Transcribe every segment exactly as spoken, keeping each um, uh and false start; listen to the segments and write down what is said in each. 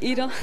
ایران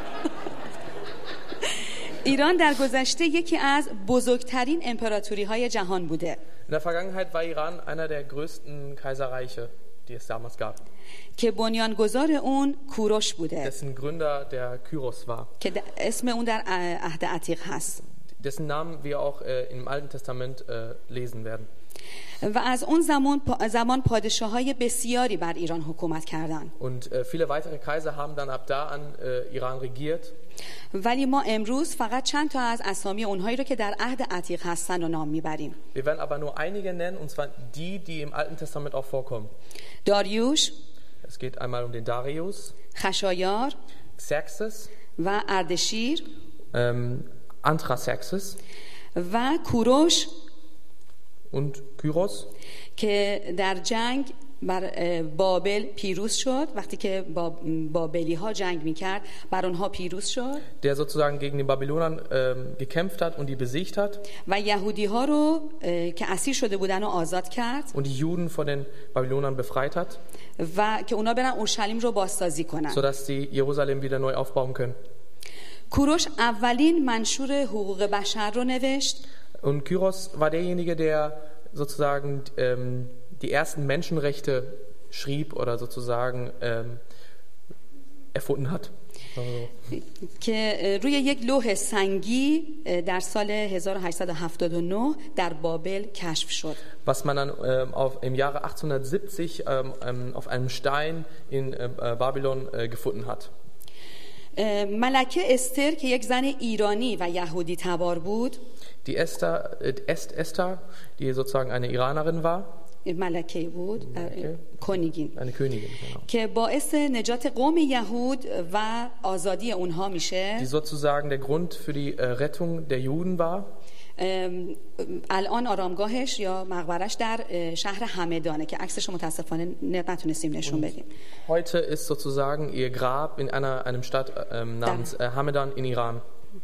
ایران در گذشته یکی از بزرگترین امپراتوری‌های جهان بوده. In der Vergangenheit war Iran einer der größten Kaiserreiche, die es damals gab. که بنیانگذار اون کوروش بوده. Dessen Gründer der Kyros war. که اسم اون در عهد عتیق هست. Dessen Namen wir auch äh, im Alten Testament äh, lesen werden. و از اون زمان زمان پادشاه‌های بسیاری بر ایران حکومت کردند. Und äh, viele weitere Kaiser haben dann ab da an äh, Iran regiert. ولی ما امروز فقط چند تا از اسامی اونهایی رو که در عهد عتیق هستن رو نام میبریم. Wir werden aber nur einige nennen, und zwar die, die im Alten Testament auch vorkommen. داریوش. Es geht einmal um den Darius. خشایار. Xerxes. و اردشیر. Ähm, Anthraxerxes. و کوروش. Und Kyros. که در جنگ بر بابل پیروز شد. وقتی که با بابلی ها جنگ میکرد بر اونها پیروز شد. Der sozusagen gegen die Babylonern ähm, gekämpft hat und die besiegt hat. و یهودی ها رو که اسیر شده بودن رو آزاد کرد. Und die Juden von den Babylonern befreit hat. و که اونا برن اورشلیم رو بازسازی کنن. Sodass die Jerusalem wieder neu aufbauen können. کوروش اولین منشور حقوق بشر رو نوشت. Und Kyros war derjenige, der sozusagen ähm, die ersten Menschenrechte schrieb oder sozusagen ähm, erfunden hat. که روی یک لوح سنگی در سال هزار و هشتصد و هفتاد و نه در بابل کشف شد. Was man dann ähm, auf, im Jahre achtzehnhundertsiebzig ähm, ähm, auf einem Stein in äh, Babylon äh, gefunden hat. ملکه استر که یک زن ایرانی و یهودی تبار بود. Die Esther, äh, Est, Esther, die sozusagen eine Iranerin war. ملکه بود. کنیگین. Eine Königin, genau. که باعث نجات قوم یهود و آزادی اونها میشه. Die sozusagen der Grund für die äh, Rettung der Juden war. الان آرامگاهش یا مقبرش در شهر همدانه که عکسش متاسفانه نتونستیم نشون بدیم. Heute ist sozusagen ihr Grab in einer einem Stadt ähm, namens äh, Hamedan in Iran.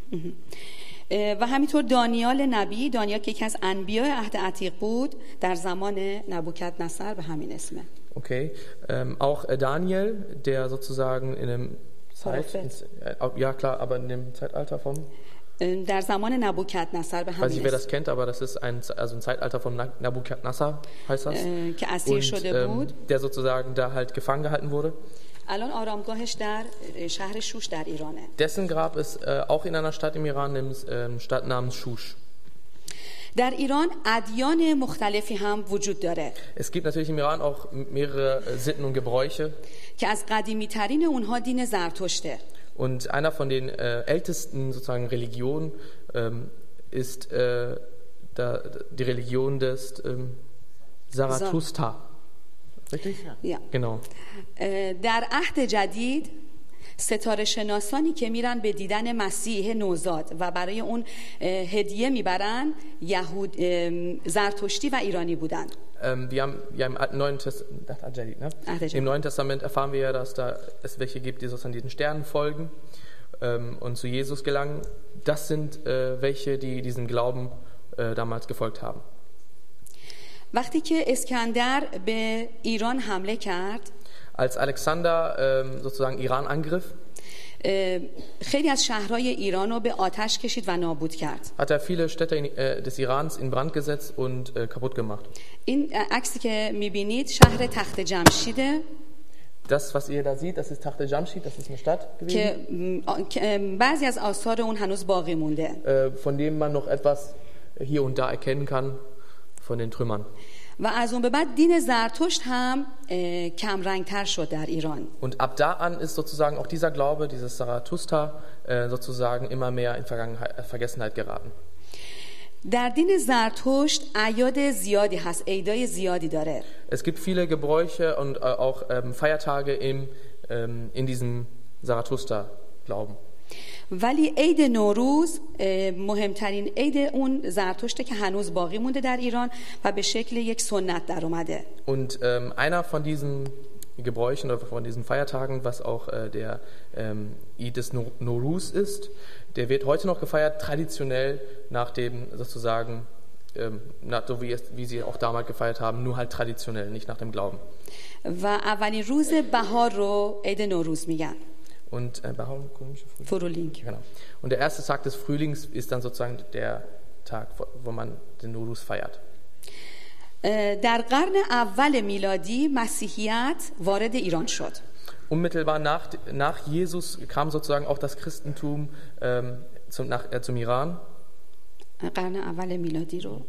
و همینطور دانیال نبی، دانیال که یکی از انبیاء عهد عتیق بود، در زمان نبوکدنصر به همین اسمه. Okay, ähm, auch äh, Daniel, der sozusagen in dem Zeit, ins, äh, ja klar, aber in dem Zeitalter vom در زمان نبوکدنصر به همین weiß nicht, wer das kennt, aber das ist ein, also ein Zeitalter von Nabukadnessar, heißt das. که اسیر شده بود. Ähm, der sozusagen da halt gefangen gehalten wurde. الان آرامگاهش در شهر شوش در ایرانه. Dessen Grab ist äh, auch in einer Stadt im Iran, namens äh, Stadt namens Shush. در ایران ادیان مختلفی هم وجود داره. Es gibt natürlich im Iran auch mehrere äh, Sitten und Gebräuche. که از قدیمی ترین اونها دین زرتشته. Und einer von den äh, ältesten sozusagen Religionen ähm, ist äh, da, die Religion des ähm, Zarathustra. Richtig? Ja. Genau. در عهد جدید ستاره شناسانی که میرن به دیدن مسیح نوزاد و برای اون هدیه میبرن یهود زرتشتی و ایرانی بودن. Ähm, wir haben ja im Neuen Testament, ne? Im Neuen Testament erfahren wir ja, dass da es welche gibt, die sozusagen diesen Sternen folgen ähm, und zu Jesus gelangen. Das sind äh, welche, die diesem Glauben äh, damals gefolgt haben. وقتی که اسکندر به ایران حمله کرد، als Alexander ähm, sozusagen Iran angriff, خیلی از شهرهای ایران رو به آتش کشید و نابود کرد. Hat er viele Städte in, äh, des Irans in Brand gesetzt und äh, kaputt gemacht. این عکسی که می‌بینید شهر تخت جمشیده. Das, was ihr da seht, das ist Tacht Jamshid, das ist eine Stadt gewesen. که بعضی از آثار اون هنوز باقی مونده. Äh, von dem man noch etwas hier und da erkennen kann von den Trümmern. و از اون به بعد دین زرتشت هم کم رنگتر شد در ایران. Und ab da an ist sozusagen auch dieser Glaube, dieses Zarathustra, äh, sozusagen immer mehr in Vergangenheit, äh, Vergessenheit geraten. در دین زرتشت اعیاد زیادی هست، عیدای زیادی داره. Es gibt viele Gebräuche und äh, auch ähm, Feiertage im, ähm, in diesem Zarathustra-Glauben. ولی عید نوروز مهمترین عید اون زرتشته که هنوز باقی مونده در ایران و به شکل یک سنت در اومده. Und ähm, einer von diesen Gebräuchen oder von diesen Feiertagen, was auch äh, der ähm, Eid des Nowruz ist, der wird heute noch gefeiert, traditionell nach dem sozusagen, ähm, nach, so wie, es, wie sie auch damals gefeiert haben, nur halt traditionell, nicht nach dem Glauben. و اولین روز بهار رو عید نوروز میگن. und äh, Frühling. Frühling. Genau. Und der erste Tag des Frühlings ist dann sozusagen der Tag, wo man den Nowruz feiert. در قرن اول میلادی مسیحیت وارد ایران شد. Unmittelbar nach, nach Jesus kam sozusagen auch das Christentum ähm, zum, nach, äh, zum Iran. قرن اول میلادی رو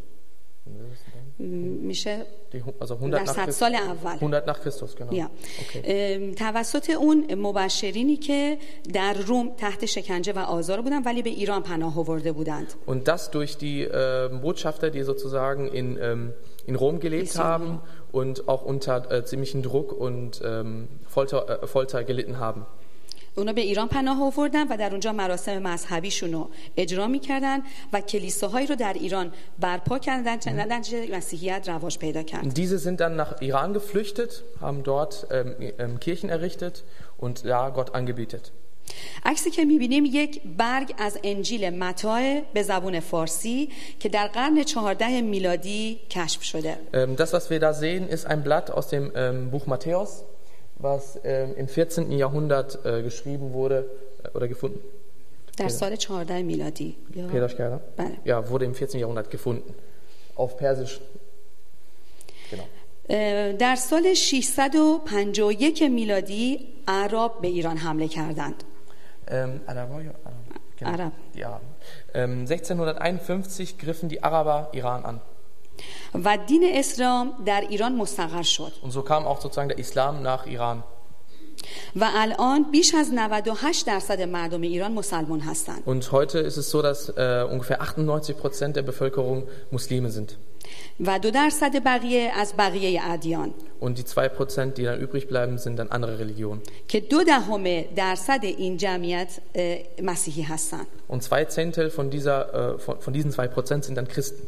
میشه Die, also hundert nach, Christ, سال اول hundert nach Christus, genau. یا. Okay. توسط اون مبشرینی که در روم تحت شکنجه و آزار بودن ولی به ایران پناه آورده بودند. Und das durch die äh, Botschafter, die sozusagen in, ähm, in Rom gelebt haben und auch unter äh, ziemlichen Druck und ähm, Folter, äh, Folter gelitten haben. اونا به ایران پناه آوردن و در اونجا مراسم مذهبیشون رو اجرا می‌کردن و کلیساهایی رو در ایران برپا کردن چنانچه مسیحیت رواج پیدا کرد. Diese sind dann nach Iran geflüchtet, haben dort ähm, ähm, Kirchen errichtet und da Gott angebetet. عکسی که می‌بینیم یک برگ از انجیل متی به زبان فارسی که در قرن چهاردهم میلادی کشف شده. Ähm, das, was wir da sehen, ist ein Blatt aus dem ähm, Buch Matthäus, was ähm, im vierzehnten Jahrhundert äh, geschrieben wurde äh, oder gefunden. در سال چهاردهم میلادی. Peter Skerder? Ja, wurde im vierzehnten Jahrhundert gefunden. Auf Persisch. Genau. در سال ششصد و پنجاه و یک میلادی عرب به ایران حمله کردند. Ähm, Araber, ja, Araber. Genau. Arab. Die Araben. Ähm, sechzehnhunderteinundfünfzig griffen die Araber Iran an. و دین اسلام در ایران مستقر شد. Und so kam auch sozusagen der Islam nach Iran. و الان بیش از نود و هشت درصد مردم ایران مسلمان هستند. Und heute ist es so, dass äh, ungefähr achtundneunzig Prozent der Bevölkerung Muslime sind. و دو درصد بقیه از بقیه ادیان. Und die zwei Prozent, die dann übrig bleiben, sind dann andere Religionen. که دو دهم درصد این جمعیت مسیحی هستند. Und zwei Zehntel von dieser, äh, von, von diesen zwei Prozent sind dann Christen.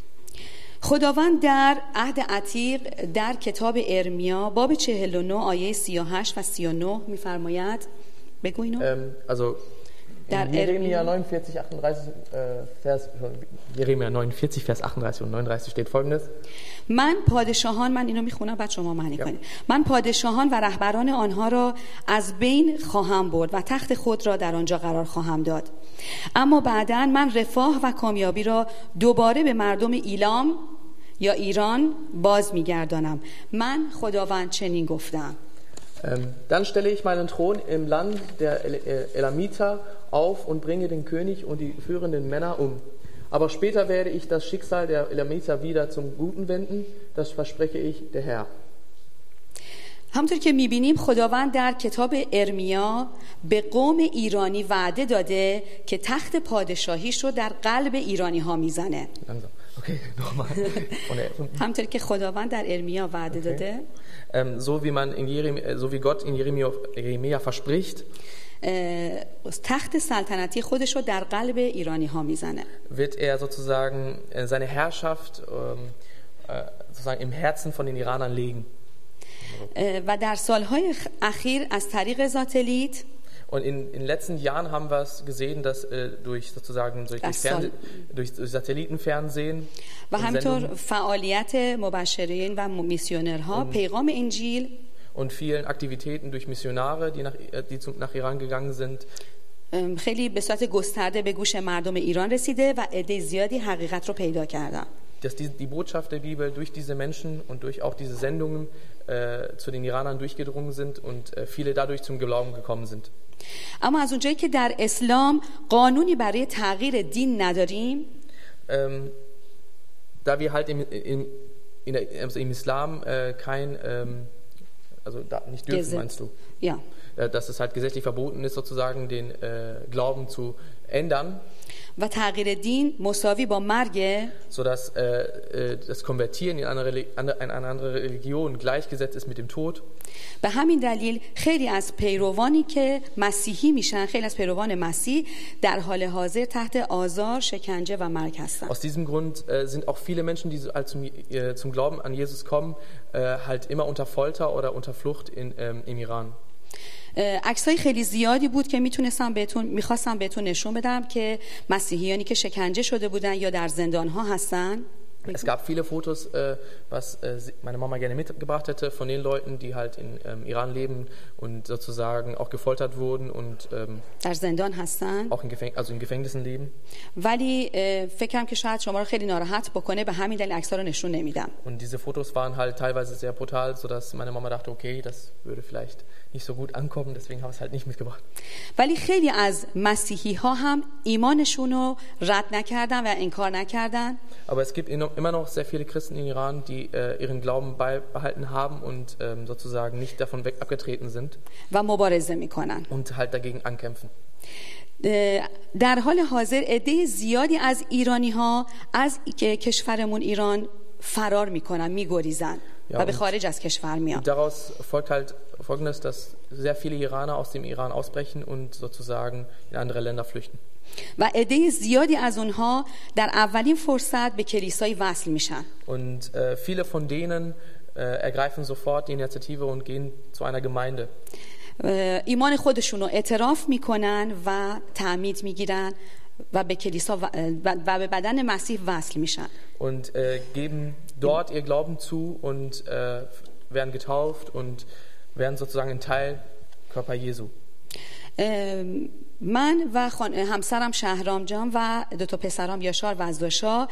خداوند در عهد عتیق در کتاب ارمیا باب چهل و نه آیه سی و هشت و سی و نه می‌فرماید بگو اینو. Ähm, also in Jeremia neunundvierzig, achtunddreißig, äh, Vers, Jeremia neunundvierzig, Vers achtunddreißig und neununddreißig steht folgendes. من پادشاهان من اینو میخونم بعد شما معنی کنید. من پادشاهان و رهبران آنها را از بین خواهم برد و تخت خود را در آنجا قرار خواهم داد. اما بعداً من رفاه و کامیابی را دوباره به مردم ایلام یا ایران باز میگردانم. من خداوند چنین گفتم. Ähm, dann stelle ich meinen Thron im Land der El- Elamiter auf und bringe den König und die führenden Männer um. Aber später werde ich das Schicksal der Elamiter wieder zum Guten wenden, das verspreche ich, der Herr. همونطور که میبینیم خداوند در کتاب ارمیا به قوم ایرانی وعده داده که تخت پادشاهیش رو در قلب ایرانی ها میزنه. Okay, nochmal. همونطور که خداوند در ارمیا وعده داده. Ähm, so wie man in Jeremia, so wie Gott in Jeremia, Jeremia verspricht, تخت سلطنتی خودش رو در قلب ایرانی ها میزنه. Wird er sozusagen seine Herrschaft sozusagen im Herzen von den Iranern legen. و در سالهای اخیر از طریق ساتلیت Und in, in den letzten Jahren haben wir es gesehen, dass äh, durch sozusagen durch, durch, Fernseh, durch, durch Satellitenfernsehen و همینطور فعالیت مبشرین و میسیونرها پیغام انجیل und vielen Aktivitäten durch Missionare, die nach, die zum, nach Iran gegangen sind, خیلی به صورت گسترده به گوش مردم ایران رسیده و عده زیادی حقیقت رو پیدا کردن. Dass die, die Botschaft der Bibel durch diese Menschen und durch auch diese Sendungen äh, zu den Iranern durchgedrungen sind und äh, viele dadurch zum Glauben gekommen sind. اما از اونجایی که در اسلام قانونی برای تغییر دین نداریم، ähm, da wir halt im, im, in der, also im Islam äh, kein, ähm, also da nicht dürfen, Gesetz. Meinst du? Ja. Äh, dass es halt gesetzlich verboten ist, sozusagen den äh, Glauben zu ändern. و تغییر دین مساوی با مرگ، sodass äh, das Konvertieren in eine, in eine andere Religion gleichgesetzt ist mit dem Tod. به همین دلیل خیلی از پیروانی که مسیحی میشن، خیلی از پیروان مسیح در حال حاضر تحت آزار، شکنجه و مرگ هستن. Aus diesem Grund äh, sind auch viele Menschen, die halt zum, äh, zum Glauben an Jesus kommen, äh, halt immer unter Folter oder unter Flucht in, ähm, im Iran. عکسای خیلی زیادی بود که میتونستم بهتون میخواستم بهتون نشون بدم که مسیحیانی که شکنجه شده بودن یا در زندان ها هستن. Es gab viele Fotos, äh, was äh, meine Mama gerne mitgebracht hätte, von den Leuten, die halt in ähm, Iran leben und sozusagen auch gefoltert wurden und ähm, در زندان هستن. auch in, Gefäng- also in Gefängnissen leben. ولی اه، فکرم که شاید شما رو خیلی ناراحت بکنه، به همین دلیل عکس‌ها رو نشون نمیدم. Und diese Fotos waren halt teilweise sehr brutal, sodass meine Mama dachte, okay, das würde vielleicht nicht so gut ankommen, deswegen habe ich es halt nicht mitgebracht. ولی خیلی از مسیحی ها هم ایمانشون رو رد نکردن و انکار نکردن. Aber es gibt immer noch sehr viele Christen in Iran, die äh, ihren Glauben beibehalten haben und ähm, sozusagen nicht davon weg abgetreten sind. و مبارزه میکنن. Und halt dagegen ankämpfen. در حال حاضر عده زیادی از ایرانی ها از کشورمون ایران فرار میکنن، میگریزن Ja, و به خارج از کشور میان. Daraus folgt halt Folgendes, dass sehr viele Iraner aus dem Iran ausbrechen und sozusagen in andere Länder flüchten. و عده زیادی از اونها در اولین فرصت به کلیسای وصل میشن. Und äh, viele von denen äh, ergreifen sofort die Initiative und gehen zu einer Gemeinde. ایمان خودشون رو اعتراف میکنن و تعمید میگیرن و به کلیسا و به بدن مسیح وصل میشن. Und äh, geben dort ihr Glauben zu und äh, werden getauft und werden sozusagen ein Teil Körper Jesu. من و خان... همسرم شهرام جان و دو تا پسرام یاشار و زوشا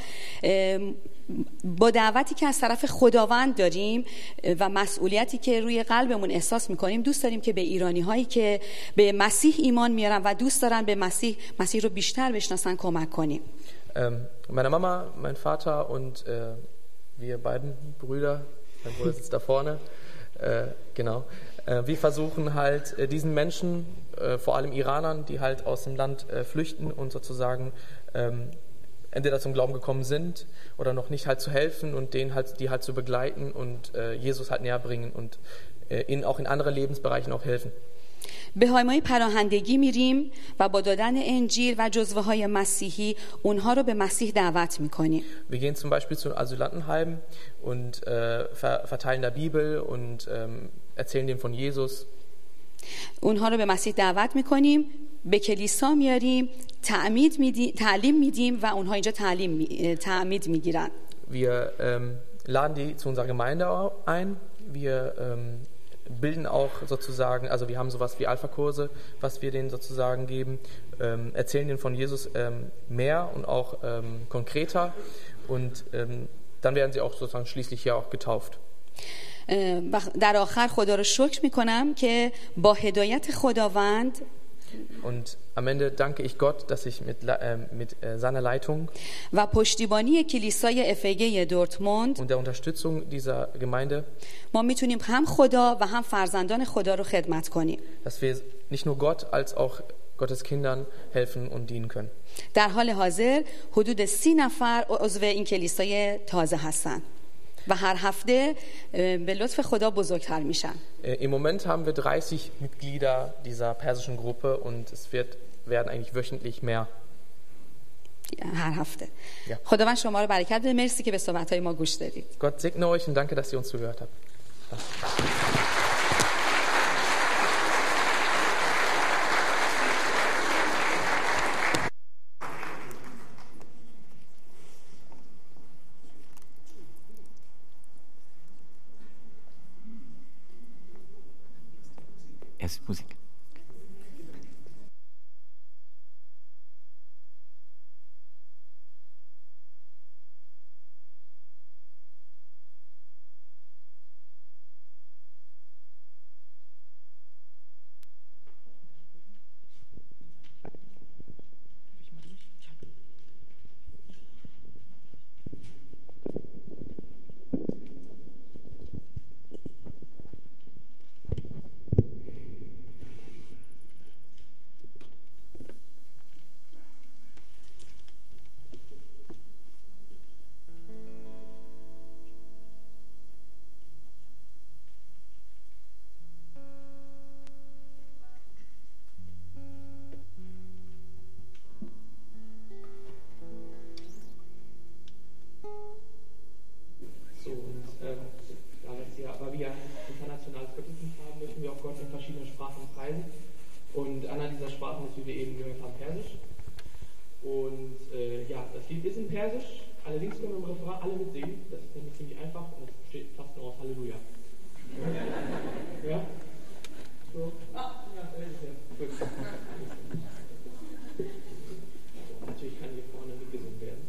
با دعوتی که از طرف خداوند داریم و مسئولیتی که روی قلبمون احساس میکنیم، دوست داریم که به ایرانی هایی که به مسیح ایمان میارن و دوست دارن به مسیح مسیح رو بیشتر بشناسن کمک کنیم. Ähm, meine Mama, mein Vater und äh, wir beiden Brüder, mein Bruder sitzt da vorne, äh, genau. Äh, wir versuchen halt äh, diesen Menschen, äh, vor allem Iranern, die halt aus dem Land äh, flüchten und sozusagen ähm, entweder zum Glauben gekommen sind oder noch nicht, halt zu helfen und denen halt, die halt zu begleiten und äh, Jesus halt näher bringen und äh, ihnen auch in anderen Lebensbereichen auch helfen. به هایمای پناهندگی میریم و با دادن انجیل و جزوه های مسیحی اونها رو به مسیح دعوت میکنیم. Wir gehen zum Beispiel zu Asylantenheimen und äh, ver- verteilen da Bibel und ähm, erzählen denen von Jesus. اونها رو به مسیح دعوت میکنیم، به کلیسا میاریم، تعمید میدیم، تعلیم میدیم و اونها اینجا تعلیم می... تعمید میگیرن. Wir ähm, laden die zu unserer Gemeinde ein. Wir ähm, bilden auch sozusagen, also wir haben sowas wie Alpha-Kurse, was wir denen sozusagen geben, ähm, erzählen denen von Jesus ähm, mehr und auch ähm, konkreter und ähm, dann werden sie auch sozusagen schließlich hier auch getauft. در آخر خدا رو شکر میکنم که با هدایت خداوند Und am Ende danke ich Gott, dass ich mit, äh, mit äh, seiner Leitung و پشتیبانی کلیسای افگه دورتموند und der Unterstützung dieser Gemeinde, ما میتونیم هم خدا و هم فرزندان خدا رو خدمت کنیم. dass wir nicht nur Gott als auch Gottes Kindern helfen und dienen können. در حال حاضر حدود سی نفر عضو این کلیسای تازه هستن و هر هفته به لطف خدا بزرگتر میشن. Im Moment haben wir dreißig Mitglieder dieser persischen Gruppe und es wird, werden eigentlich wöchentlich mehr. هر هفته. Ja. خداوند شما رو برکت بده. مرسی که به صحبت‌های ما گوش دادید. Gott segne euch und danke, dass ihr uns zugehört habt. Erst Musik. So, und ähm, da wir, weil wir ein internationales Gottesdienst haben, möchten wir auch Gott in verschiedenen Sprachen preisen. Und einer dieser Sprachen ist, wie wir eben gehört haben, Persisch. Und äh, ja, das Lied ist in Persisch. Allerdings können wir im Refrain alle mitsingen. Das ist nämlich ziemlich einfach und es besteht fast nur aus Halleluja. Ja? So. Ah, ja, das ist ja gut. So, natürlich kann hier vorne mitgesungen werden.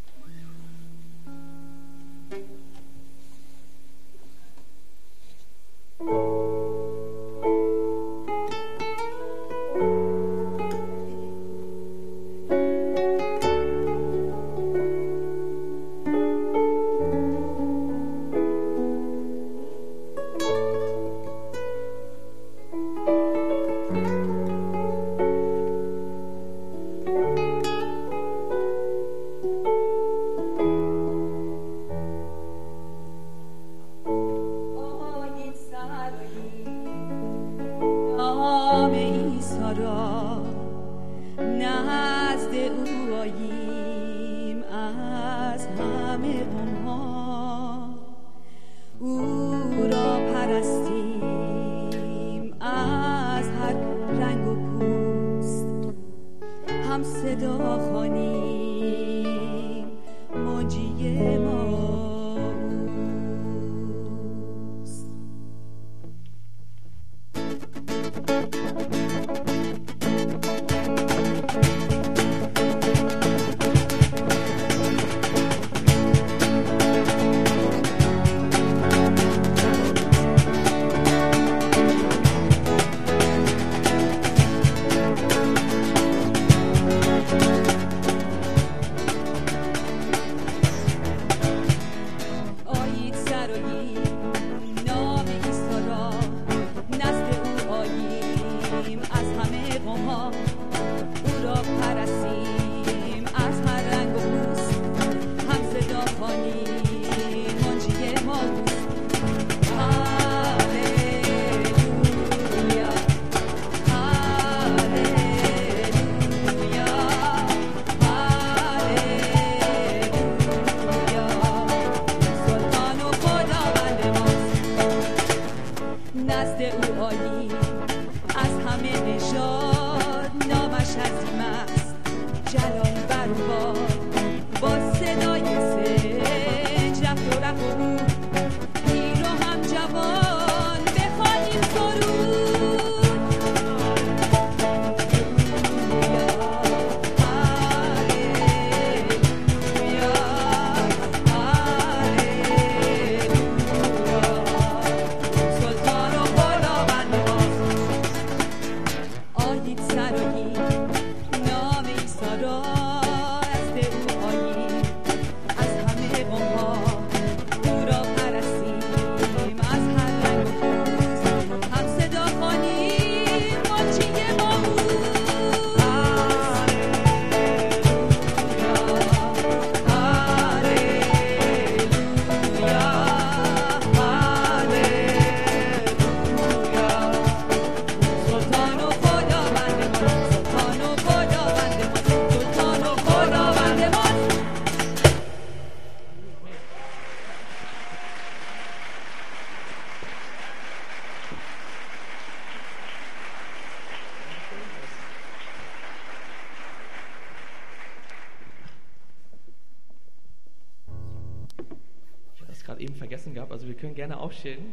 Eben vergessen gehabt, also wir können gerne aufstehen.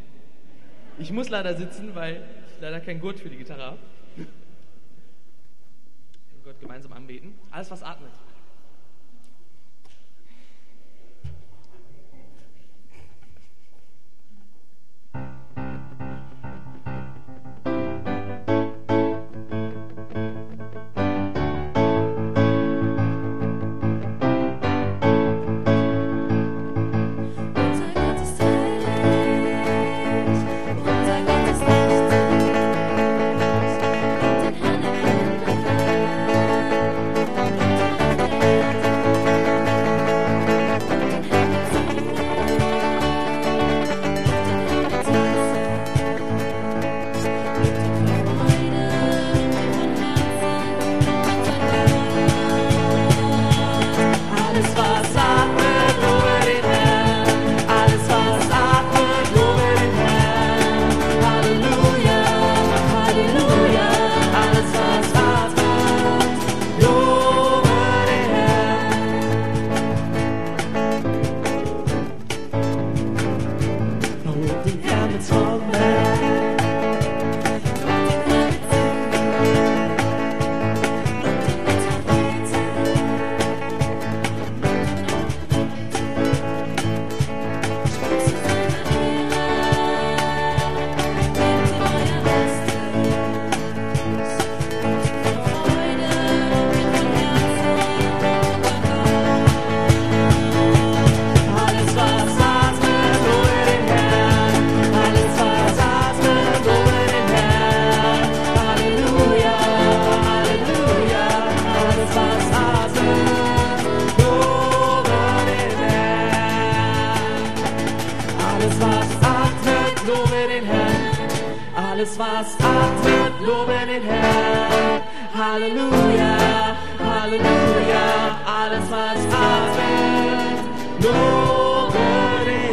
Ich muss leider sitzen, weil ich leider keinen Gurt für die Gitarre habe. Wir Gott gemeinsam anbeten. Alles, was atmet. Unser Gott ist was atmet, lobe den Herrn. Halleluja, Halleluja, alles was atmet, lobe den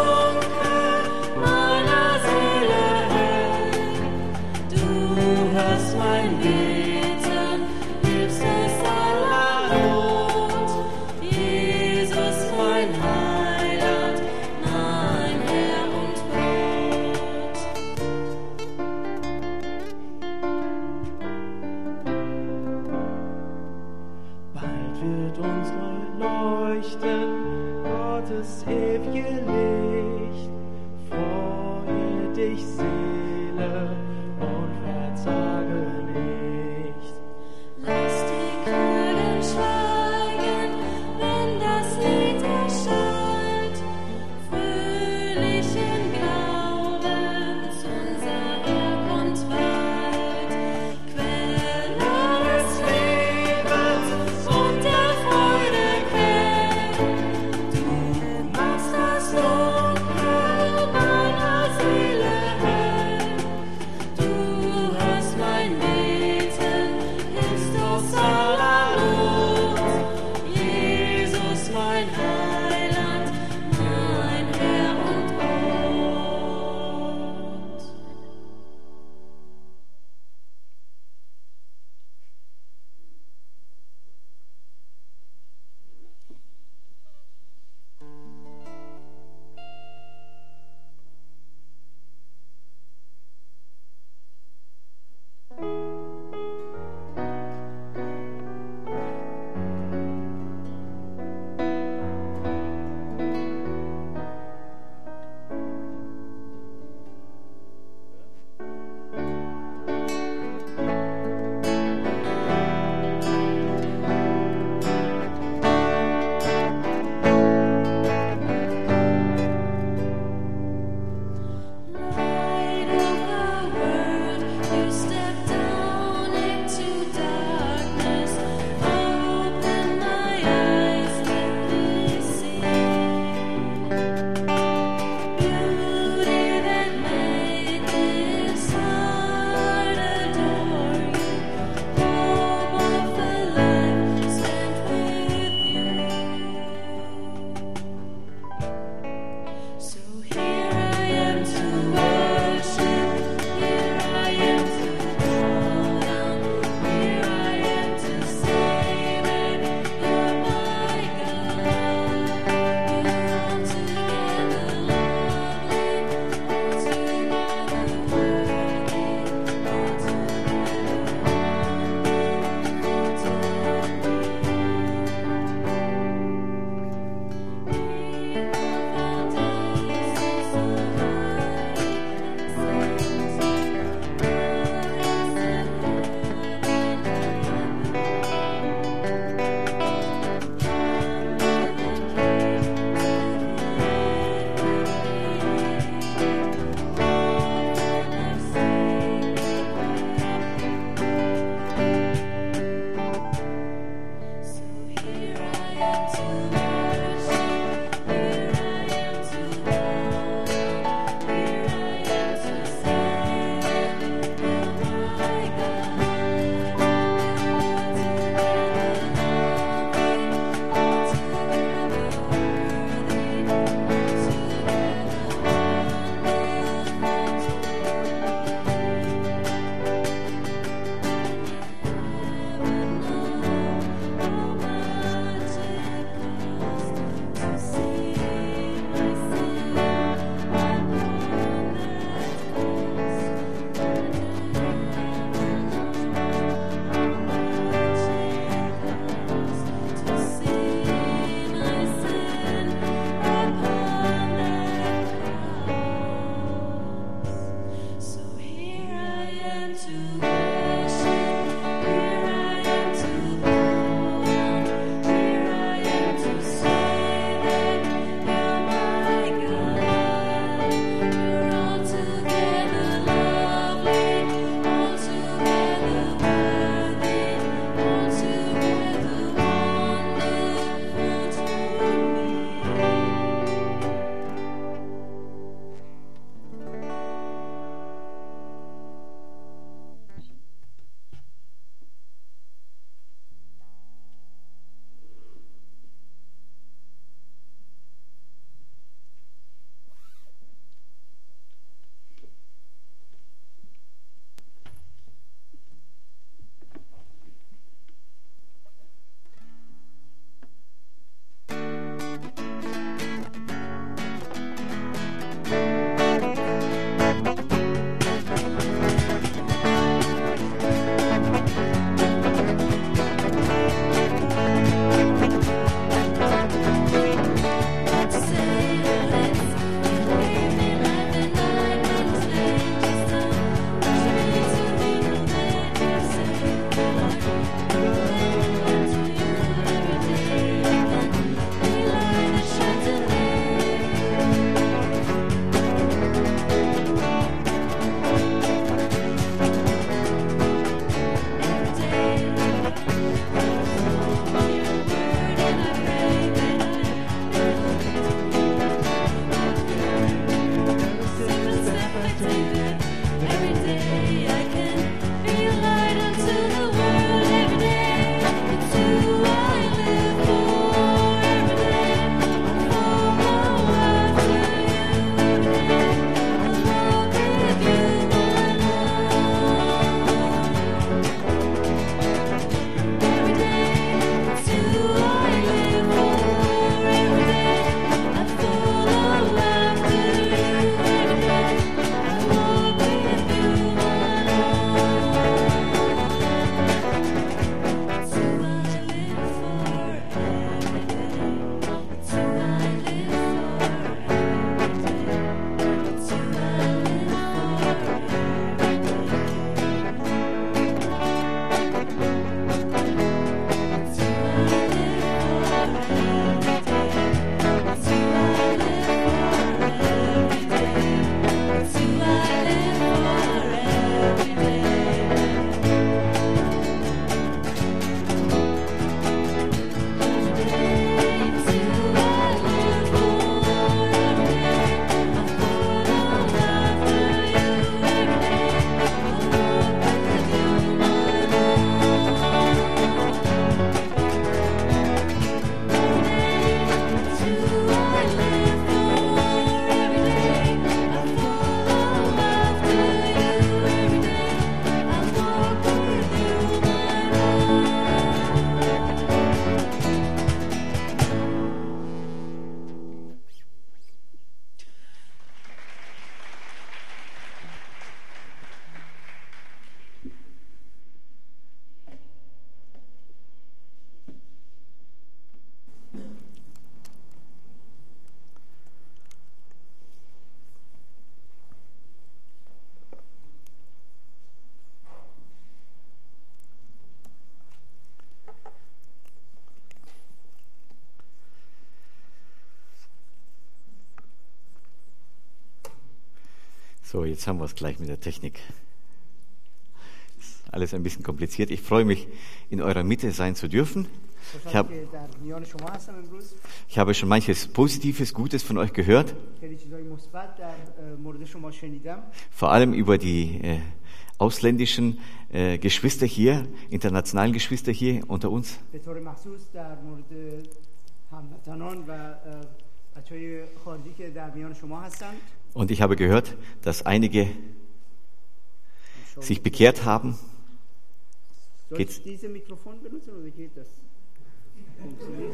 Du hast So, jetzt haben wir es gleich mit der Technik. Ist alles ein bisschen kompliziert. Ich freue mich, in eurer Mitte sein zu dürfen. Ich, hab, ich habe schon manches Positives, Gutes von euch gehört. Vor allem über die äh, ausländischen äh, Geschwister hier, internationalen Geschwister hier unter uns. Und ich habe gehört, dass einige sich bekehrt haben. Soll ich dieses Mikrofon benutzen oder geht das? Funktioniert?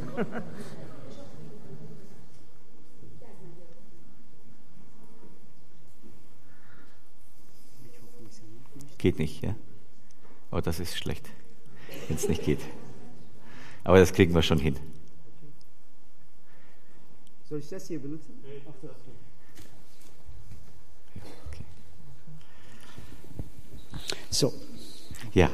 Geht nicht, ja? Oh, das ist schlecht, wenn es nicht geht. Aber das kriegen wir schon hin. Soll ich das hier benutzen? Ach, das hier. Okay. So. Ja.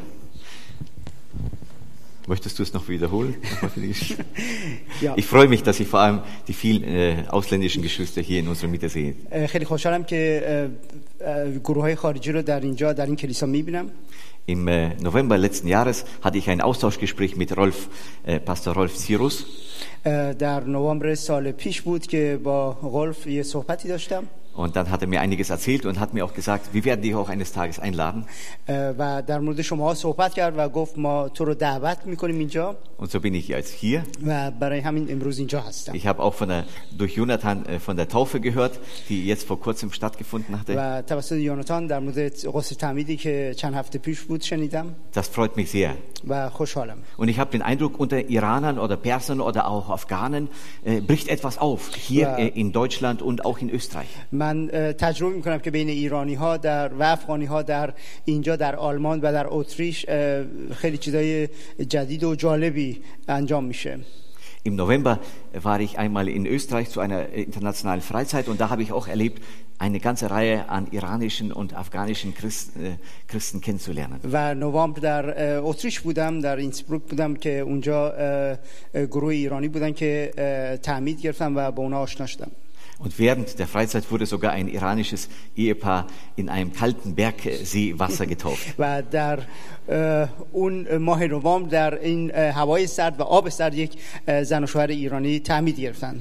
Möchtest du es noch wiederholen? Nochmal für die Geschichte? Ja. Ich freue mich, dass ich vor allem die vielen äh, ausländischen Geschwister hier in unserer Mitte sehe. اه، خیلی خوشحالم که گروه های خارجی رو در اینجا در این کلیسا میبینم. Im äh, November letzten Jahres hatte ich ein Austauschgespräch mit Rolf, äh, Pastor Rolf Cyrus. اه، در نوامبر سال پیش بود که با غلف یه صحبتی داشتم. Und dann hat er mir einiges erzählt und hat mir auch gesagt, wir werden dich auch eines Tages einladen. اه، و در مورد شما صحبت کرد و گفت ما تو رو دعوت میکنیم اینجا. Und so bin ich jetzt hier. و برای همین امروز اینجا هستم. Ich habe auch von der, durch Jonathan äh, von der Taufe gehört, die jetzt vor kurzem stattgefunden hatte. و توسط یوناتان در مورد غسل تعمیدی که چند هفته پیش بود شنیدم. Das freut mich sehr. و خوشحالم. Und ich habe den Eindruck, unter Iranern oder Persern oder auch Afghanen äh, bricht etwas auf, hier Ja. äh, in Deutschland und auch in Österreich. من اه، تجربه میکنم که بین ایرانی ها در و افغانی ها در اینجا در آلمان و در اتریش اه، خیلی چیزای جدید و جالبی انجام میشه. Im November war ich einmal in Österreich zu einer internationalen Freizeit und da habe ich auch erlebt, eine ganze Reihe an iranischen und afghanischen Christen, äh, Christen kennenzulernen. و نوامبر در اه، اتریش بودم، در اینسبروک بودم که اونجا اه، اه، گروه ایرانی بودن که اه، تعمید گرفتم و با اونا آشنا شدم. Und während der Freizeit wurde sogar ein iranisches Ehepaar in einem kalten Bergsee Wasser getauft. و در اه، اون ماه نوامبر در این اه، هوای سرد و آب سرد یک اه، زن و شوهر ایرانی تعمید گرفتن.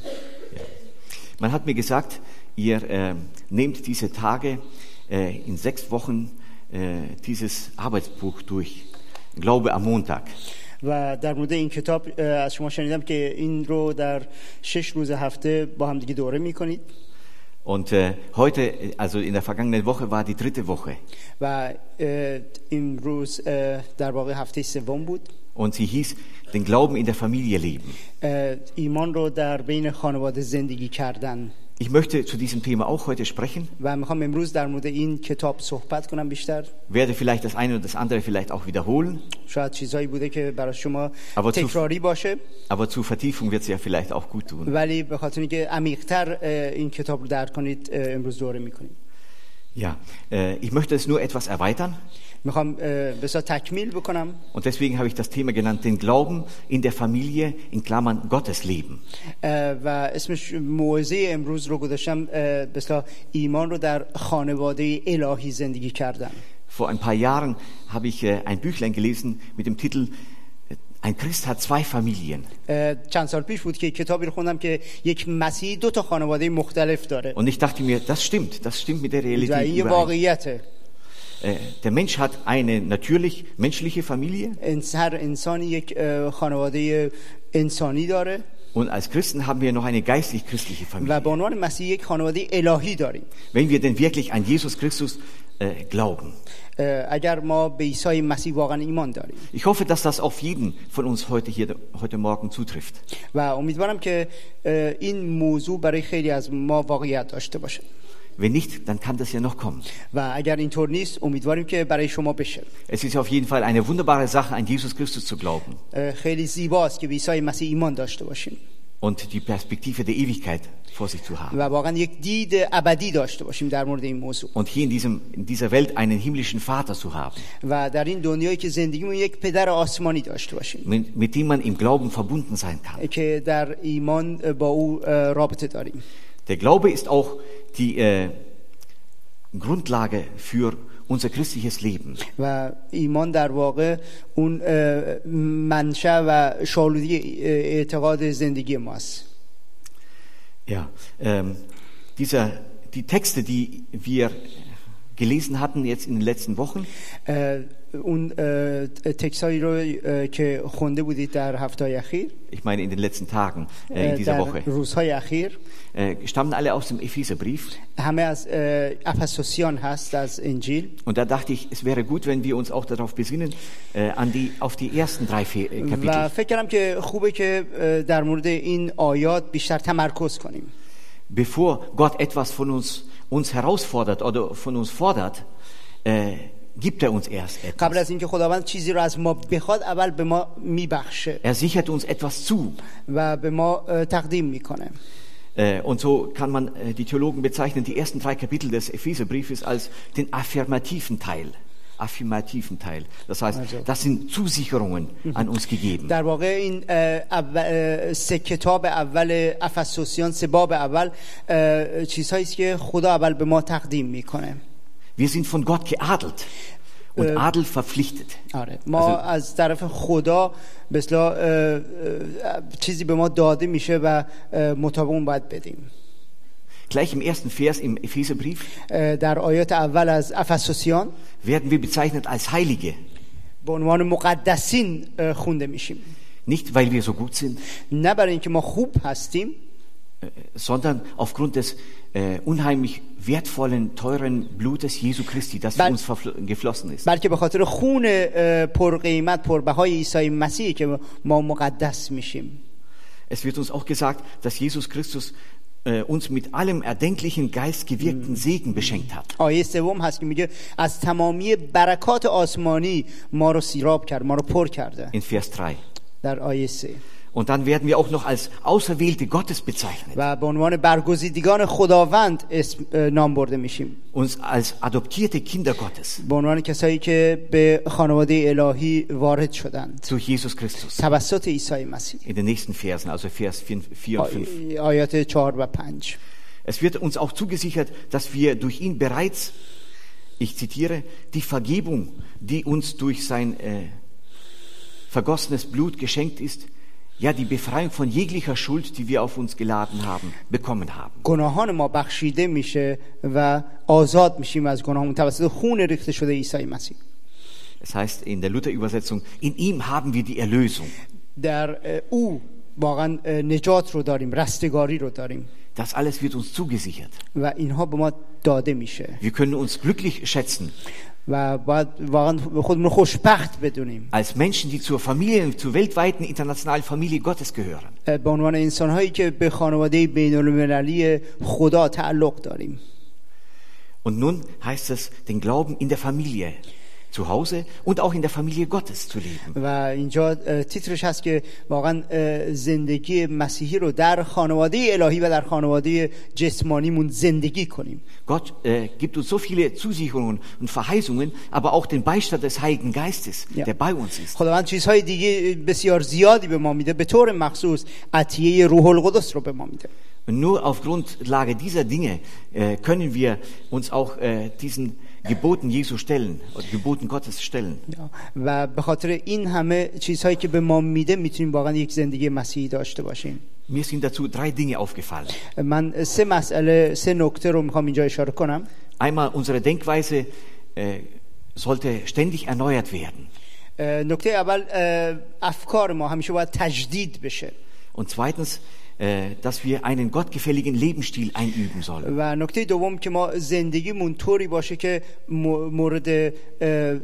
Man hat mir gesagt, ihr äh, nehmt diese Tage äh, in sechs Wochen äh, dieses Arbeitsbuch durch. Glaube am Montag. و در مورد این کتاب اه، از شما شنیدم که این رو در شش روز هفته با هم دیگه دوره میکنید. Und äh, heute, also in der vergangenen Woche, war die dritte Woche. و اه، این روز اه، در واقع هفته سوم بود. Und sie hieß, den Glauben in der Familie leben. اه، ایمان رو در بین خانواده زندگی کردن. Ich möchte zu diesem Thema auch heute sprechen, و میخوام امروز در مورد این کتاب صحبت کنم بیشتر. werde vielleicht das eine und das andere vielleicht auch wiederholen, شاید چیزایی بوده که برای شما Aber zu- تکراری باشه، aber zur Vertiefung wird es ja vielleicht auch gut tun. ولی به خاطر اینکه عمیق‌تر اه، این کتاب رو درک کنید اه، امروز دوره میکنیم. Ja, äh, ich möchte es nur etwas erweitern میخوام بسیار تکمیل بکنم. und deswegen habe ich das Thema genannt, den Glauben in der Familie, in Klammern Gottes Leben. اه، و اسمش موعظه امروز رو گذاشتم اه، بسیار ایمان رو در خانواده الهی زندگی کردن. Vor ein paar Jahren habe ich äh, ein Büchlein gelesen mit dem Titel Ein Christ hat zwei Familien. اه، چند سال پیش بود که کتابی رو خوندم که یک مسیحی دو تا خانواده مختلف داره. Und ich dachte mir, das stimmt, das stimmt mit der و این Realität یه überein. واقعیته. Äh, Der Mensch hat eine natürlich menschliche Familie انس- هر انسانی یک اه، خانواده انسانی داره und als Christen haben wir noch eine geistlich-christliche و Familie. به عنوان مسیحی یک خانواده الهی داریم. Wenn wir denn wirklich an Jesus Christus äh, glauben. اه، اگر ما به عیسی مسیح واقعا ایمان داریم. Ich hoffe, dass das auf jeden von uns heute hier heute Morgen zutrifft. و امیدوارم که اه، این موضوع برای خیلی از ما واقعیت داشته باشه. Wenn nicht, dann kann das ja noch kommen. و اگر اینطور نیست امیدواریم که برای شما بشه. Es ist auf jeden Fall eine wunderbare Sache, an Jesus Christus zu glauben اه، خیلی زیباست که به عیسی مسیح ایمان داشته باشیم und die Perspektive der Ewigkeit vor sich zu haben. و واقعا یک دید ابدی داشته باشیم در مورد این موضوع Und hier in, diesem, in dieser Welt einen himmlischen Vater zu haben, و در این دنیایی که زندگیمون یک پدر آسمانی داشته باشیم mit, mit dem man im Glauben verbunden sein kann. که در ایمان با او اه، رابطه داریم. Der Glaube ist auch die äh, Grundlage für unser christliches Leben. و ایمان در واقع اون اه، منشأ و شالودی اه، اعتقاد زندگی ماست. Ja, ähm, dieser, die Texte, die wir gelesen hatten jetzt in den letzten Wochen, اه، اون اه، تکسایی رو اه، که خونده بودید در هفته‌های اخیر، ich meine in den letzten Tagen äh, in اه، dieser در Woche, روزهای اخیر، äh, stammen alle aus dem Epheserbrief. همه از اه، افسوسیان هست از انجیل. Und da dachte ich, es wäre gut, wenn wir uns auch darauf besinnen, äh, an die, auf die ersten drei Fe- äh, و Kapitel. فکر کردم که خوبه که اه، در مورد این آیات بیشتر تمرکز کنیم. Bevor Gott etwas von uns, uns herausfordert oder von uns fordert, äh, gibt er uns erst قبل etwas. از اینکه خداوند چیزی رو از ما بخواد اول به ما میبخشه Er sichert uns etwas zu. و به ما اه، تقدیم میکنه. Äh, Und so kann man äh, die Theologen bezeichnen, die ersten drei Kapitel des Epheserbriefes als den affirmativen Teil. affirmativen Teil. Das heißt, Also. das sind Zusicherungen an uns gegeben. در واقع این اه، اول- اه، سه کتاب اول افسوسیان، سه باب اول اه، چیزهایی است که خدا اول به ما تقدیم میکنه. Wir sind von Gott geadelt und Äh, Adel verpflichtet. آره ما Also- از طرف خدا به اصطلاح اه، اه، چیزی به ما داده میشه و اه، مطابق اون باید بدیم. Gleich im ersten Vers im Epheserbrief اه، در آیات اول از افسوسیان werden wir bezeichnet als Heilige. به عنوان مقدسین اه، خونده میشیم. Nicht, weil wir so gut sind, نه برای اینکه ما خوب هستیم، sondern aufgrund des äh, unheimlich wertvollen, teuren Blutes Jesu Christi, das für Weil- uns verfl- geflossen ist. بلکه به خاطر خون اه، پرقیمت پربهای عیسی مسیح که ما مقدس میشیم. Es wird uns auch gesagt, dass Jesus Christus äh, uns mit allem erdenklichen, geistgewirkten Segen beschenkt hat. آیه سوم هست که میگه از تمامی برکات آسمانی ما رو سیراب کرد، ما رو پر کرده. In Vers drei. در آیه سه. Und dann werden wir auch noch als Auserwählte Gottes bezeichnet. و به عنوان برگزیدگان خداوند اسم اه، نام برده میشیم. Uns als adoptierte Kinder Gottes به عنوان کسایی که به خانواده الهی وارد شدند durch Jesus Christus. توسط عیسی مسیح. In den nächsten Versen, also Vers vier und fünf. آی- آیات چهار و پنج. Es wird uns auch zugesichert, dass wir durch ihn bereits, ich zitiere, die Vergebung, die uns durch sein äh, vergossenes Blut geschenkt ist, ja die Befreiung von jeglicher Schuld, die wir auf uns geladen haben, bekommen haben. گناهان ما بخشیده میشه و آزاد میشیم از گناهمون توسط خون ریخته شده عیسی مسیح. Es heißt in der Luther-Übersetzung, in ihm haben wir die Erlösung. در اه، او واقعا اه، نجات رو داریم، رستگاری رو داریم Das alles wird uns zugesichert. و اینها به ما داده میشه Wir können uns glücklich schätzen, و باید واقعا خودمون رو خوشبخت بدونیم als Menschen, die zur Familie, zur weltweiten internationalen Familie Gottes gehören. اه، به عنوان انسانهایی که به خانواده بین المللی خدا تعلق داریم. Und nun heißt es, den Glauben in der Familie zu Hause und auch in der Familie Gottes zu leben. و اینجا اه، تیترش هست که واقعا اه، زندگی مسیحی رو در خانواده الهی و در خانواده جسمانیمون زندگی کنیم. Gott äh, gibt uns so viele Zusicherungen und Verheißungen, aber auch den Beistand des Heiligen Geistes, Ja. der bei uns ist. خداوند چیزهای دیگه بسیار زیادی به ما میده، به طور مخصوص عطیه روح القدس رو به ما میده. Und nur auf Grundlage dieser Dinge äh, können wir uns auch äh, diesen Geboten Jesu stellen, oder Geboten Gottes stellen. و به خاطر این همه چیزهایی که به ما میده میتونیم واقعا یک زندگی مسیحی داشته باشیم. Mir sind dazu drei Dinge aufgefallen. من سه مسئله، سه نکته رو میخوام اینجا اشاره کنم. Einmal, unsere Denkweise äh, sollte ständig erneuert werden. اه، نکته اول اه، افکار ما همیشه باید تجدید بشه. Und zweitens, äh, dass wir einen gottgefälligen Lebensstil einüben sollen. و نکته دوم که ما زندگیمون طوری باشه که م- مورد اه، اه،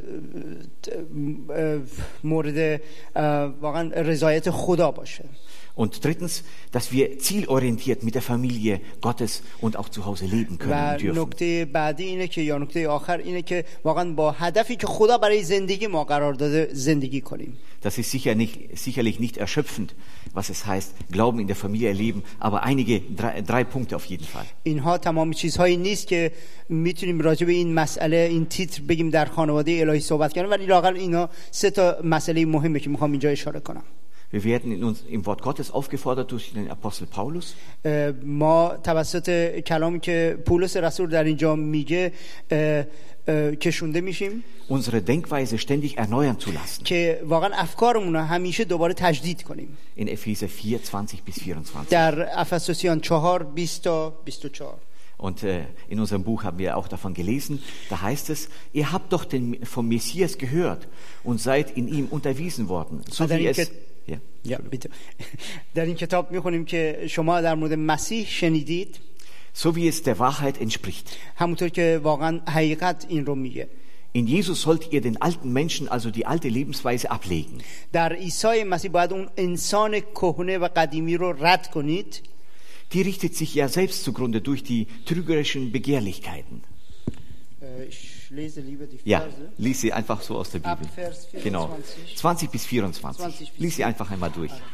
مورد اه، واقعا رضایت خدا باشه. Und drittens, dass wir zielorientiert mit der Familie Gottes und auch zu Hause leben können و und dürfen. نکته بعدی اینه که یا نکته آخر اینه که واقعا با هدفی که خدا برای زندگی ما قرار داده زندگی کنیم. Das ist sicher nicht, sicherlich nicht erschöpfend, was es heißt, Glauben in der Familie erleben, aber einige, drei, drei Punkte auf jeden Fall. اینها تمام چیزهایی نیست که میتونیم راجع به این مسئله، این تیتر بگیم در خانواده الهی صحبت کنیم، ولی لااقل اینا سه تا مسئله مهمه که میخوام اینجا اشاره کنم. Wir werden in uns, im Wort Gottes aufgefordert durch den Apostel Paulus. اه، ما توسط کلامی که پولس رسول در اینجا میگه اه، اه، کشونده میشیم unsere Denkweise ständig erneuern zu lassen. که واقعا افکارمون رو همیشه دوباره تجدید کنیم. In Epheser vier, zwanzig bis vierundzwanzig. در افسوسیان چهار بیست تا بیست و چهار. Und äh, in unserem Buch haben wir auch davon gelesen, da heißt es, ihr habt doch den, vom Messias gehört und seid in ihm unterwiesen worden. So Hat er wie ihn es, ge- ja, یا بیtte. در این کتاب میخونیم که شما در مورد مسیح شنیدید so wie es der Wahrheit entspricht. همونطور که واقعا حقیقت این رو میگه. In Jesus sollt ihr den alten Menschen, also die alte Lebensweise, ablegen. در عیسی مسیح باید اون انسان کهنه و قدیمی رو رد کنید. Die richtet sich ja selbst zugrunde durch die trügerischen Begehrlichkeiten. Ich lese lieber die Ja, Verse. lies sie einfach so aus der Ab Bibel. Vers Genau, vierundzwanzig. zwanzig bis vierundzwanzig. zwanzig bis Lies sie einfach einmal durch.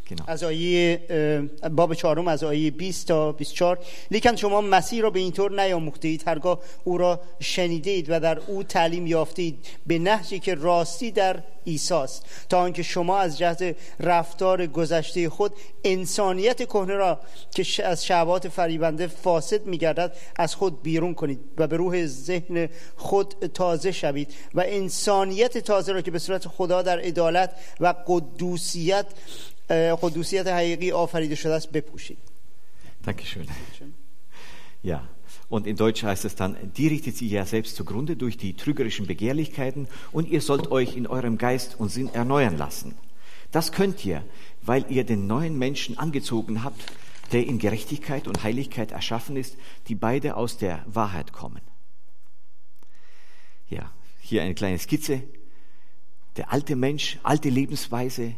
Genau. از آیه اه، باب چهارم از آیه بیست تا بیست و چهار لیکن شما مسیح را به این طور نیاموختید هرگاه او را شنیدید و در او تعلیم یافتید به نهجی که راستی در عیسی است تا آنکه شما از جهت رفتار گذشته خود انسانیت کهنه را که ش- از شهوات فریبنده فاسد می‌گردد از خود بیرون کنید و به روح ذهن خود تازه شوید و انسانیت تازه را که به صورت خدا در عدالت و قدوسیت قدوسیت حقیقی آفریده شده است بپوشید. Dankeschön. Ja, und in Deutsch heißt es dann, die richtet sich ja selbst zugrunde durch die trügerischen Begehrlichkeiten und ihr sollt euch in eurem Geist und Sinn erneuern lassen. Das könnt ihr, weil ihr den neuen Menschen angezogen habt, der in Gerechtigkeit und Heiligkeit erschaffen ist, die beide aus der Wahrheit kommen. Ja, hier eine kleine Skizze. Der alte Mensch, alte Lebensweise,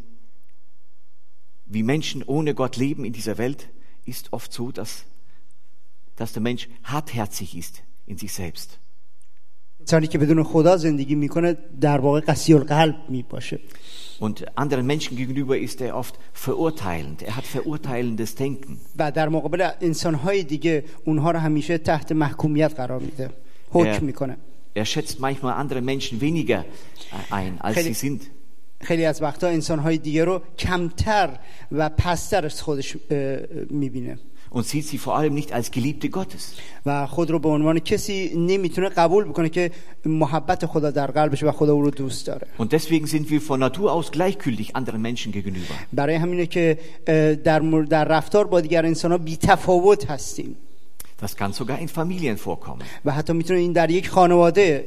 wie Menschen ohne Gott leben in dieser Welt, ist oft so, dass, dass der Mensch hartherzig ist in sich selbst. انسانی که بدون خدا زندگی میکنه در واقع قسی القلب میباشه. Und anderen Menschen gegenüber ist er oft verurteilend. Er hat verurteilendes Denken. و در مقابل انسانهای دیگه اونها رو همیشه تحت محکومیت قرار میده. حکم میکنه. Er schätzt manchmal andere Menschen weniger ein, als sie sind. خیلی از وقتا انسانهای دیگه رو کمتر و پستر از خودش میبینه. Und sieht sie vor allem nicht als Geliebte Gottes. و خود رو به عنوان کسی نمیتونه قبول بکنه که محبت خدا در قلبش و خدا او رو دوست داره. Und deswegen sind wir von Natur aus gleichgültig anderen Menschen gegenüber. برای همینه که در در رفتار با دیگر انسان‌ها بی‌تفاوت هستیم. Das kann sogar in Familien vorkommen. و حتی میتونه این در یک خانواده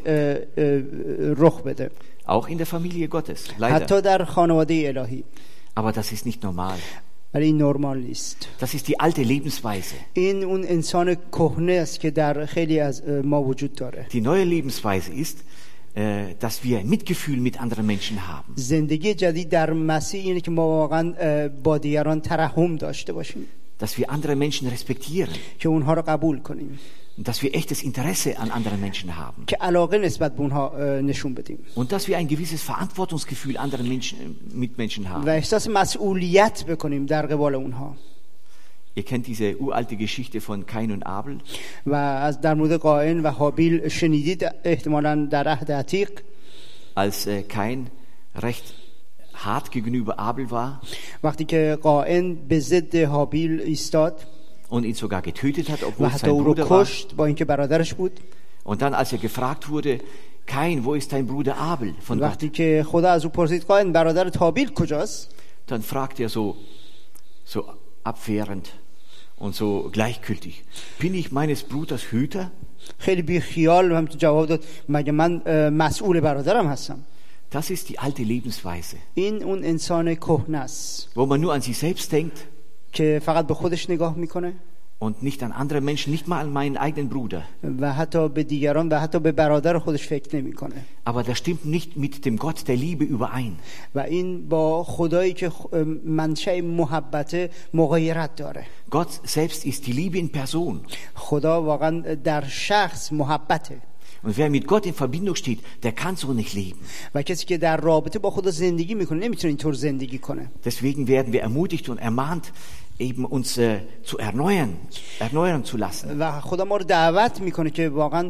رخ بده. Auch in der Familie Gottes, leider. حتی در خانواده الهی. Aber das ist nicht normal. ولی این نرمال نیست. Das ist die alte Lebensweise. این اون انسان کهنه است که در خیلی از ما وجود داره. Die neue Lebensweise ist, äh, dass wir Mitgefühl mit anderen Menschen haben. زندگی جدید در مسیح اینه که ما واقعا با دیگران ترحم داشته باشیم. Dass wir andere Menschen respektieren. که اونها رو قبول کنیم. Und dass wir echtes Interesse an anderen Menschen haben. که علاقه نسبت به اونها نشون بدیم. Und dass wir ein gewisses Verantwortungsgefühl anderen Menschen, Mitmenschen haben. و احساس مسئولیت بکنیم در قبال اونها. Ihr kennt diese uralte Geschichte von Kain und Abel. و از در مورد قائن و هابیل شنیدید احتمالاً در عهد عتیق. Als äh, Kain recht hart gegenüber Abel war. وقتی که قائن به ضد هابیل ایستاد. Und ihn sogar getötet hat, obwohl es و sein حتی او رو Bruder war. کشت با اینکه برادرش بود. Und dann, als er gefragt wurde, Kain, wo ist dein Bruder Abel von Gott? وقتی که خدا از او پرسید قائن برادرت هابیل کجاست؟ Dann fragt er so, so abwehrend und so gleichgültig, bin ich meines Bruders Hüter? خیلی بی خیال هم تو جواب داد مگه من مسئول برادرم هستم. Das ist die alte Lebensweise. این اون انسان کهنه است. Wo man nur an sich selbst denkt. که فقط به خودش نگاه میکنه. Und nicht an andere Menschen, nicht mal an meinen eigenen Bruder. و حتی به دیگران و حتی به برادر خودش فکر نمیکنه. Aber das stimmt nicht mit dem Gott der Liebe überein. و این با خدایی که منشأ محبت مغایرت داره. Gott selbst ist die Liebe in Person. خدا واقعا در شخص محبته. Und wer mit Gott in Verbindung steht, der kann so nicht leben. و کسی که در رابطه با خدا زندگی میکنه نمیتونه اینطور زندگی کنه. Deswegen werden wir ermutigt und ermahnt, eben uns äh, zu erneuern, erneuern zu lassen. و خدا ما رو دعوت میکنه که واقعا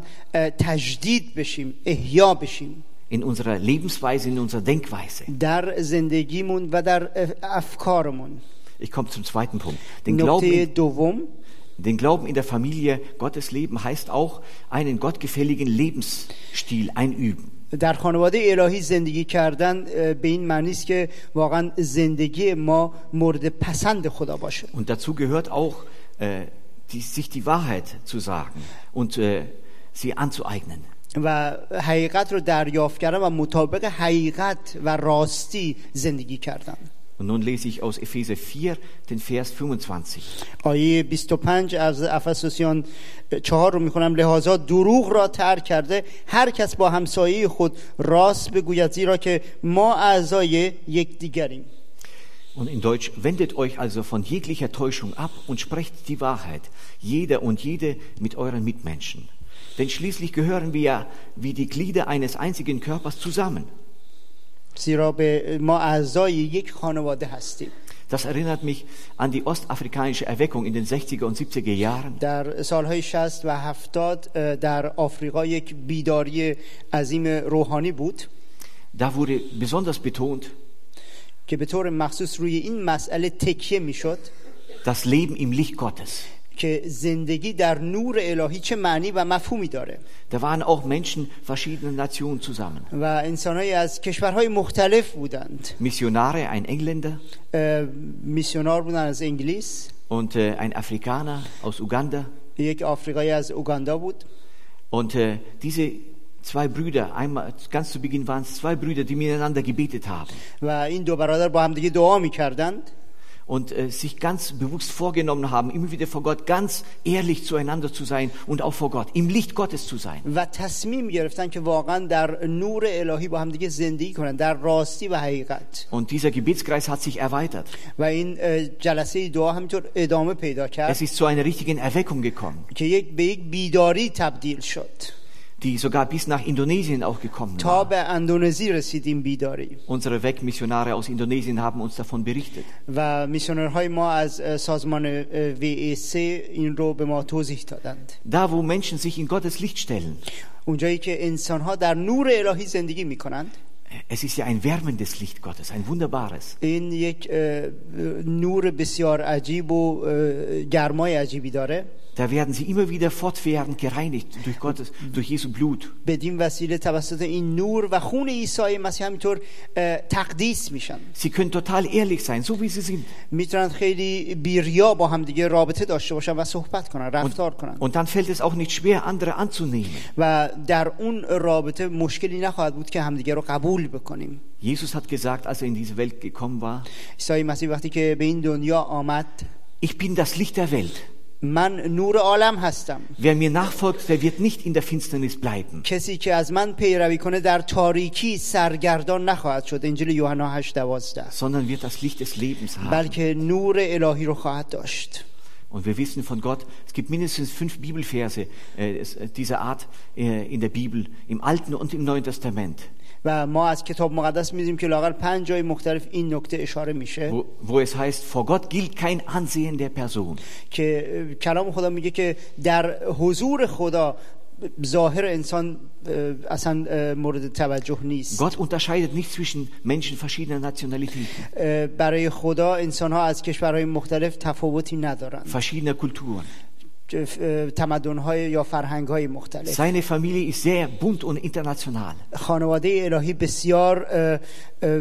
تجدید بشیم، احیا بشیم. In unserer Lebensweise, in unserer Denkweise. در زندگیمون و در افکارمون. Ich komme zum zweiten Punkt. Den نکته دوم. Den Glauben in der Familie, Gottes Leben, heißt auch, einen gottgefälligen Lebensstil einüben. در خانواده الهی زندگی کردن به این معنی است که واقعا زندگی ما مورد پسند خدا باشه. Und dazu gehört auch, äh, die, sich die Wahrheit zu sagen und äh, sie anzueignen. و حقیقت رو دریافت کردن و مطابق حقیقت و راستی زندگی کردن. Und nun lese ich aus Epheser vier den Vers fünfundzwanzig. آیه بیست و پنج از افسوسیان چهار رو میخونم. لحاظا دروغ را ترک کرده هر کس با همسایه خود راست بگوید زیرا که ما اعضای یکدیگریم. Und in Deutsch, wendet euch also von jeglicher Täuschung ab und sprecht die Wahrheit, jeder und jede mit euren Mitmenschen. Denn schließlich gehören wir ja wie die Glieder eines einzigen Körpers zusammen. زیرا به ما اعضای یک خانواده هستیم. Das erinnert mich an die ostafrikanische Erweckung in den sechziger und siebziger Jahren. در سالهای شصت و هفتاد اه، در آفریقا یک بیداری عظیم روحانی بود Da wurde besonders betont, که به طور مخصوص روی این مسئله تکیه میشد das Leben im Licht Gottes. که زندگی در نور الهی چه معنی و مفهومی داره. Da waren auch Menschen verschiedener Nationen zusammen. و انسان‌هایی از کشورهای مختلف بودند. Missionare, ein Engländer اه، میسیونار بودند از انگلیس، und äh, ein Afrikaner aus Uganda. یک آفریقایی از اوگاندا بود. Und äh, diese zwei Brüder, einmal ganz zu Beginn waren es zwei Brüder, die miteinander gebetet haben و این دو برادر با هم دیگه دعا می‌کردند und äh, sich ganz bewusst vorgenommen haben, immer wieder vor Gott ganz ehrlich zueinander zu sein und auch vor Gott, im Licht Gottes zu sein. و تصمیم گرفتن که واقعا در نور الهی با هم دیگه زندگی کنن، در راستی و حقیقت. Und dieser Gebetskreis hat sich erweitert. و این اه، جلسه دعا همینطور ادامه پیدا کرد Es ist zu einer richtigen Erweckung gekommen, که یک به یک بیداری تبدیل شد die sogar bis nach Indonesien auch gekommen تا war. به اندونزی رسید این بیداری. Unsere Wegmissionare aus Indonesien haben uns davon berichtet. و میسیونرهای ما از اه، سازمان وی ای سی این رو به ما توضیح دادند. Da, wo Menschen sich in Gottes Licht stellen, اونجایی که انسانها در نور الهی زندگی میکنند، es ist ja ein wärmendes Licht Gottes, ein wunderbares. این یک اه، نور بسیار عجیب و اه، گرمای عجیبی داره. Da werden sie immer wieder fortwährend gereinigt durch Gottes, durch Jesu Blut. بدین وسیله توسط این نور و خون عیسی مسیح همینطور اه، تقدیس میشن. Sie können total ehrlich sein, so wie sie sind. میتونن خیلی بیریا با هم دیگه رابطه داشته باشن و صحبت کنن، رفتار کنن. Und dann fällt es auch nicht schwer, andere anzunehmen. و در اون رابطه مشکلی نخواهد بود که همدیگه رو قبول بکنیم. Jesus hat gesagt, als er in diese Welt gekommen war, عیسی مسیح وقتی که به این دنیا آمد، ich bin das Licht der Welt. من نور عالم هستم. Wer mir nachfolgt, der wird nicht in der Finsternis bleiben, کسی که از من پیروی کنه در تاریکی سرگردان نخواهد شد. انجیل یوحنا هشت دوازده. sondern wird das Licht des Lebens haben. بلکه نور الهی رو خواهد داشت. Und wir wissen von Gott, es gibt mindestens fünf Bibelverse äh, es, äh, dieser Art äh, in der Bibel, im Alten und im Neuen Testament, و ما از کتاب مقدس می‌دونیم که لااقل پنج جای مختلف این نکته اشاره میشه wo, wo es heißt, vor Gott gilt kein Ansehen der Person. که اه، کلام خدا میگه که در حضور خدا ظاهر انسان اه، اصلا اه، مورد توجه نیست. Gott unterscheidet nicht zwischen Menschen verschiedener Nationalitäten, اه، برای خدا انسان‌ها از کشورهای مختلف تفاوتی ندارند، verschiedener Kulturen. اه، تمدن‌های یا فرهنگ‌های مختلف. Seine Familie ist sehr bunt und international. خانواده الهی بسیار اه، اه،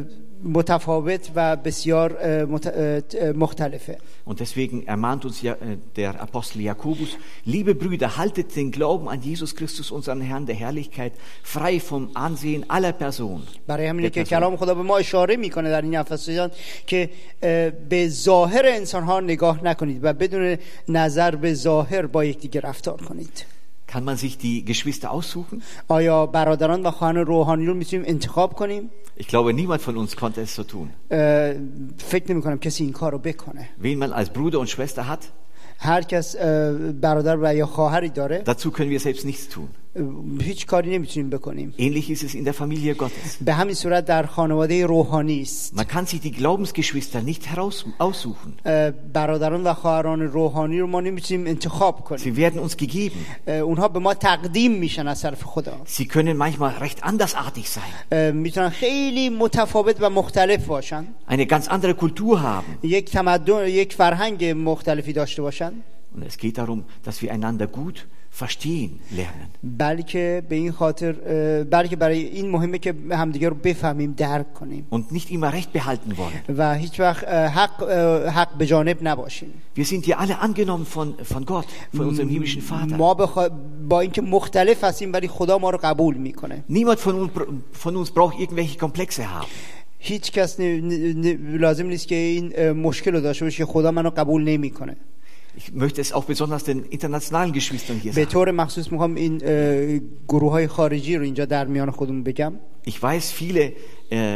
متفاوت و بسیار اه، مت- اه، مختلفه. Und deswegen ermahnt uns ja, äh, der Apostel Jakobus, liebe Brüder, haltet den Glauben an Jesus Christus, unseren Herrn der Herrlichkeit, frei vom Ansehen aller Personen. برای همینه Der که Person. کلام خدا به ما اشاره میکنه در این افسوسیان که اه، به ظاهر انسان ها نگاه نکنید و بدون نظر به ظاهر با یکدیگه رفتار کنید. Kann man sich die Geschwister aussuchen? آیا برادران و خواهران روحانی رو میتونیم انتخاب کنیم؟ Ich glaube, niemand von uns konnte es so tun. اه، فکر نمی کنم کسی این کار رو بکنه. Wen man als Bruder und Schwester hat, هر کس اه، برادر و یا خواهری داره، dazu können wir selbst nichts tun. اه، هیچ کاری نمیتونیم بکنیم. Ähnlich ist es in der Familie Gottes. به همین صورت در خانواده روحانی است. Man kann sich die Glaubensgeschwister nicht heraus aussuchen. اه، برادران و خواهران روحانی رو ما نمیتونیم انتخاب کنیم. Sie werden uns gegeben. اه، اونها به ما تقدیم میشن از طرف خدا. Sie können manchmal recht andersartig sein, اه، میتونن خیلی متفاوت و مختلف باشن، eine ganz andere Kultur haben. یک تمدن، یک فرهنگ مختلفی داشته باشن. Und es geht darum, dass wir einander gut verstehen lernen. بلکه به این خاطر اه، بلکه برای این مهمه که همدیگه رو بفهمیم، درک کنیم Und nicht immer Recht behalten wollen. و هیچ وقت اه، حق اه، حق به جانب نباشیم. Wir sind ja alle angenommen von, von Gott, von unserem himmlischen Vater. ما بخوا... با اینکه مختلف هستیم ولی خدا ما رو قبول میکنه. Niemand von uns, von uns braucht irgendwelche Komplexe haben. هیچ کس ن... ن... لازم نیست که این اه، مشکل رو داشته باشه که خدا منو قبول نمیکنه. Ich möchte es auch besonders den internationalen Geschwistern hier به sagen. طور مخصوص میخوام این گروه های خارجی رو اینجا در میان خودمون بگم. Ich weiß, viele äh,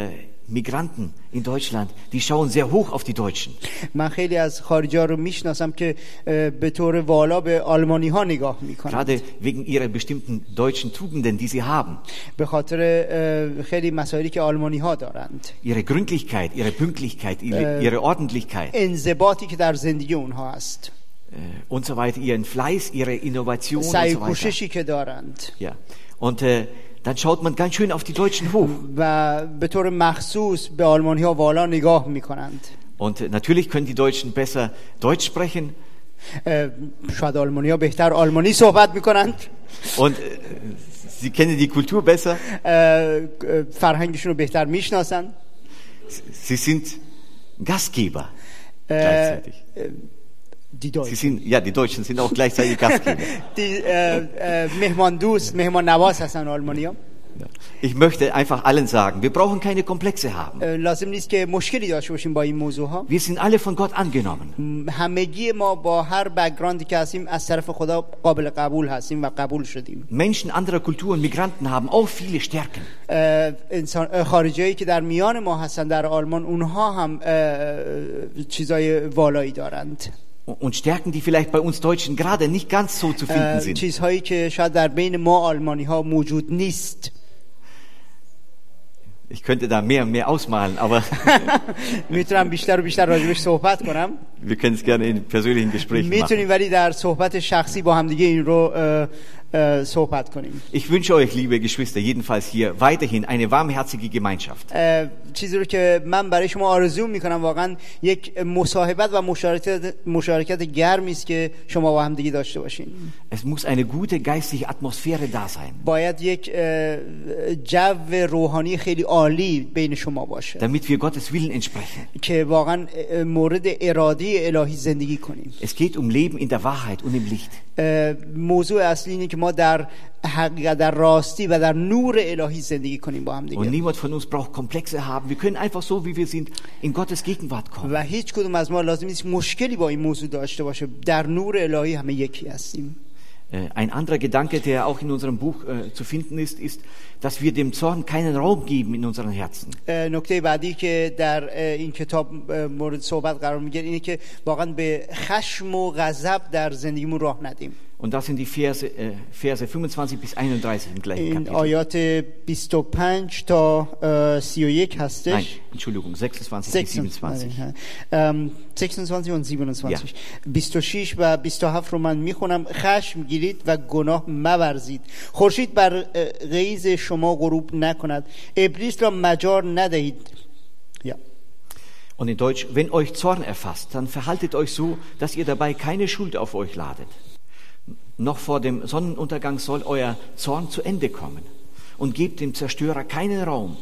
Migranten in Deutschland, die schauen sehr hoch auf die Deutschen. من خیلی از خارجی‌ها رو میشناسم که اه، به طور والا به آلمانی‌ها نگاه میکنن. Gerade wegen ihrer bestimmten deutschen Tugenden, die sie haben. به خاطر اه، خیلی مسائلی که آلمانی‌ها دارند. Ihre Gründlichkeit, ihre Pünktlichkeit, ihre, ihre Ordentlichkeit انضباطی که در زندگی اونها هست. äh, und so weiter, ihren Fleiß, ihre Innovation und سعی so weiter. کوششی که دارند. Ja. Und äh, dann schaut man ganz schön auf die Deutschen hoch. و به طور مخصوص به آلمانی‌ها والا نگاه میکنند. Und äh, natürlich können die Deutschen besser Deutsch sprechen. اه، شاید آلمانی‌ها بهتر آلمانی صحبت میکنند. Und äh, sie kennen die Kultur besser. اه، فرهنگشون رو بهتر میشناسن. Sie sind Gastgeber اه، gleichzeitig. Die Sie Deutschen. sind, ja, die Deutschen sind auch gleichzeitig Gastgeber. دی اه، اه، مهمان دوست مهمان نواز هستن آلمانی‌ها. Ja. Ich möchte einfach allen sagen, wir brauchen keine Komplexe haben. اه، لازم نیست که مشکلی داشته باشیم با این موضوع ها. Wir sind alle von Gott angenommen. همگی ما با هر بک‌گراندی که هستیم از طرف خدا قابل قبول هستیم و قبول شدیم. Menschen anderer Kulturen, Migranten haben auch viele Stärken. اه، انسان اه، خارجیایی که در میان ما هستن در آلمان اونها هم اه، چیزای والایی دارند. Und Stärken, die vielleicht bei uns Deutschen gerade nicht ganz so zu finden اه، sind. چیزهایی که شاید در بین ما آلمانی ها موجود نیست. Ich könnte da mehr und mehr ausmalen, aber میتونم بیشتر و بیشتر راجبش صحبت کنم. wir können es gerne in persönlichen Gesprächen میتونیم machen. ولی در صحبت شخصی با هم دیگه این رو اه، اه، صحبت کنیم. Ich wünsche euch, liebe Geschwister, jedenfalls hier weiterhin eine warmherzige Gemeinschaft. اه، چیزی رو که من برای شما آرزو میکنم واقعا یک مصاحبت و مشارکت مشارکت گرمی است که شما با هم دیگه داشته باشین. Es muss eine gute geistliche Atmosphäre da sein, باید یک اه، جو روحانی خیلی عالی بین شما باشه damit wir Gottes Willen entsprechen. که واقعا اه، مورد اراده الهی زندگی کنیم. Es geht um Leben in der Wahrheit und im Licht. اه، موضوع اصلی اینه که ما در حقیقت در راستی و در نور الهی زندگی کنیم با هم Und دیگه. niemand von uns braucht Komplexe haben. Wir können einfach so, wie wir sind, in Gottes Gegenwart kommen. و هیچ کدوم از ما لازم نیست مشکلی با این موضوع داشته باشه. در نور الهی همه یکی هستیم. Äh, Ein anderer Gedanke, der auch in unserem Buch äh, zu finden ist, ist, dass wir dem Zorn keinen Raum geben in unseren Herzen. اه، نکته بعدی که در اه، این کتاب اه، مورد صحبت قرار میگیره اینه که واقعا به خشم و غضب در زندگیمون راه ندیم. Und das sind die Verse, äh, Verse fünfundzwanzig bis einunddreißig im gleichen این Kapitel. آیات بیست و پنج تا اه، سی و یک Nein, هستش. Entschuldigung, sechsundzwanzig bis siebenundzwanzig. ام، sechsundzwanzig و siebenundzwanzig. بیست و شش و بیست و هفت رو من میخونم. خشم گیرید و گناه مورزید. خورشید بر اه، غیظ شما غروب نکند. ابلیس را مجال ندهید. یا Und in Deutsch, wenn euch Zorn erfasst, dann verhaltet euch so, dass ihr dabei keine Schuld auf euch ladet. Noch vor dem Sonnenuntergang soll euer Zorn zu Ende kommen und gebt dem Zerstörer keinen Raum.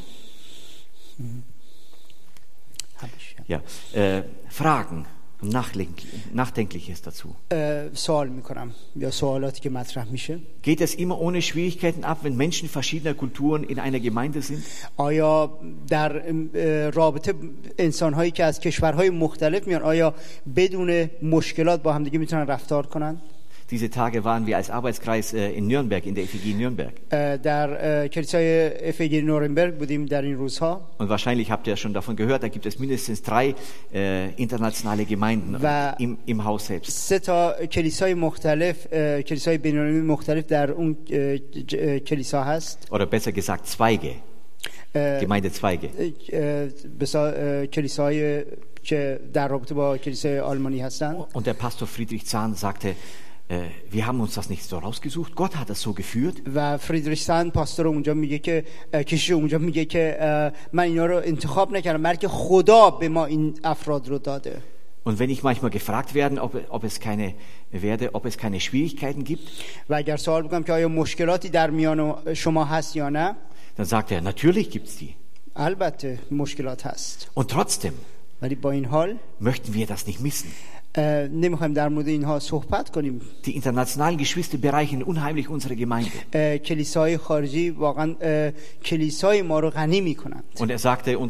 Ja, äh, Fragen, Nachdenklich, Nachdenkliches dazu. اه، سوال میکنم یا سوالاتی که مطرح میشه. Geht es immer ohne Schwierigkeiten ab, wenn Menschen verschiedener Kulturen in einer Gemeinde sind? آیا در اه، رابطه انسان‌هایی که از کشورهای مختلف میان آیا بدون مشکلات با همدیگه میتونن رفتار کنن؟ Diese Tage waren wir als Arbeitskreis äh, in Nürnberg, in der F E G Nürnberg. اه، در اه، کلیسای اف ای نورنبرگ بودیم در این روزها. Und wahrscheinlich habt ihr schon davon gehört, da gibt es mindestens drei äh, internationale Gemeinden Wa- im, im Haus selbst. سه تا کلیسای مختلف اه، کلیسای بین‌المللی مختلف در اون اه، ج- اه، کلیسا هست. Oder besser gesagt Zweige, اه، Gemeindezweige. اه، بسا اه، کلیسای که در رابطه با کلیسای آلمانی هستن. Und der Pastor Friedrich Zahn sagte, äh, wir haben uns das nicht so rausgesucht, Gott hat es so geführt. و فریدریش سن پاستور اونجا میگه که اه، کشیش اونجا میگه که اه، من اینا رو انتخاب نکردم بلکه خدا به ما این افراد رو داده. Und wenn ich manchmal gefragt werde, ob, ob es keine werde, ob es keine Schwierigkeiten gibt, و اگر سوال بکنم که آیا مشکلاتی در میان شما هست یا نه، dann sagt er, natürlich gibt's die. البته مشکلات هست. Und trotzdem ولی با این حال möchten wir das nicht missen. اه، نمیخوایم در مورد اینها صحبت کنیم. Die internationalen Geschwister bereichern unheimlich unsere Gemeinde. اه، کلیسای خارجی واقعا اه، کلیسای ما رو غنی میکنند. Und er sagte uns,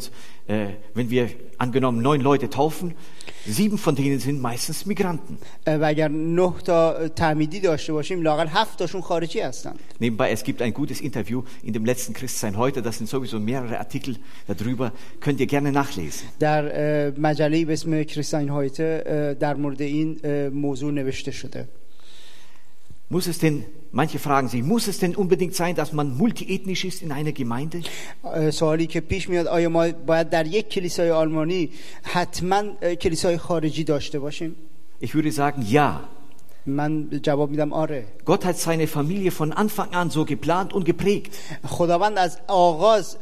äh, wenn wir angenommen neun Leute taufen, sieben von denen sind meistens Migranten. و اگر نه تا تعمیدی داشته باشیم لااقل هفت تاشون خارجی هستند. Nebenbei, es gibt ein gutes Interview in dem letzten Christsein heute, das sind sowieso mehrere Artikel darüber, könnt ihr gerne nachlesen. در مجله به اسم کریستاین هایته در مورد این موضوع نوشته شده. Muss es denn, manche fragen sich, muss es denn unbedingt sein, dass man multiethnisch ist in einer Gemeinde? سوالی که پیش میاد آیا ما باید در یک کلیسای آلمانی حتما کلیسای خارجی داشته باشیم؟ Ich würde sagen, ja. من جواب میدم آره. Gott hat seine Familie von Anfang an so geplant und geprägt. خداوند از آغاز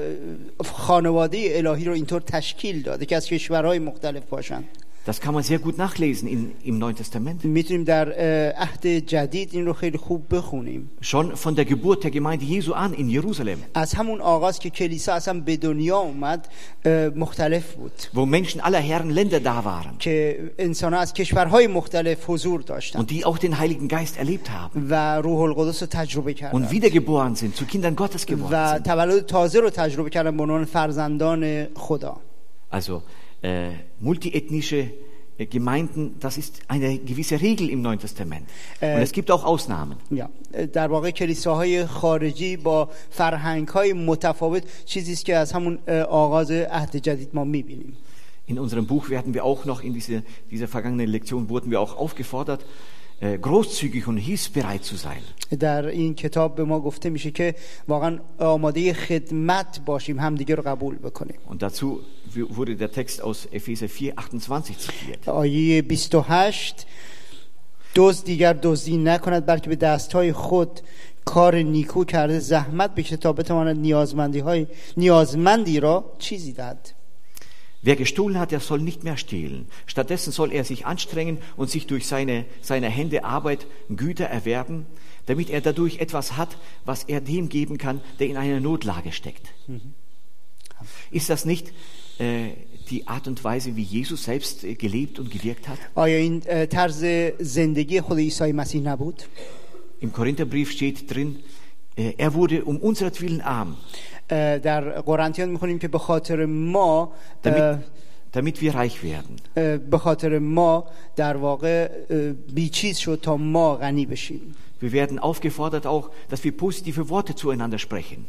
خانواده الهی رو اینطور تشکیل داده که از کشورهای مختلف باشند. Das kann man sehr gut nachlesen in, im Neuen Testament. میتونیم در عهد جدید این رو خیلی خوب بخونیم. Schon von der Geburt der Gemeinde Jesu an in Jerusalem. از همون آغاز که کلیسا اصلا به دنیا اومد مختلف بود. Wo Menschen aller Herren Länder da waren. که انسان‌ها از کشورهای مختلف حضور داشتند. Und die auch den Heiligen Geist erlebt haben. و روح القدس رو تجربه کردند. Und wiedergeboren sind, zu Kindern Gottes geworden و sind. تولد تازه رو تجربه کردند به عنوان فرزندان خدا. Also Äh, multiethnische äh, Gemeinden, das ist eine gewisse Regel im Neuen Testament. Und es gibt auch Ausnahmen. Ja, در واقع کلیساهای خارجی با فرهنگ‌های متفاوت چیزی است که از همون آغاز عهد جدید ما می‌بینیم. In unserem Buch werden wir auch noch in diese dieser vergangenen Lektion wurden wir auch aufgefordert, äh, großzügig und hilfsbereit zu sein. در این کتاب به ما گفته میشه که واقعا آماده خدمت باشیم، همدیگه رو قبول بکنیم. Und dazu wurde der Text aus Epheser vier achtundzwanzig zitiert. آیه بیست و هشت دزد دیگر دزدی نکند بلکه به دستهای خود کار نیکو کرده زحمت بکشه تا بتواند نیازمندی های نیازمندی را چیزی دهد. Wer gestohlen hat, der soll nicht mehr stehlen. Stattdessen soll er sich anstrengen und sich durch seine, seine Hände Arbeit Güter erwerben, damit er dadurch etwas hat, was er dem geben kann, der in einer Notlage steckt. Mhm. Ist das nicht äh, die Art und Weise, wie Jesus selbst äh, gelebt und gewirkt hat? آیا این طرز زندگی خود عیسی مسیح نبود؟ Im Korintherbrief steht drin, äh, er wurde um unseretwillen arm. در قرنتیان میخونیم که به خاطر ما damit, damit wir reich werden. به خاطر ما در واقع بیچیز شد تا ما غنی بشیم. Wir werden aufgefordert auch, dass wir positive Worte zueinander sprechen.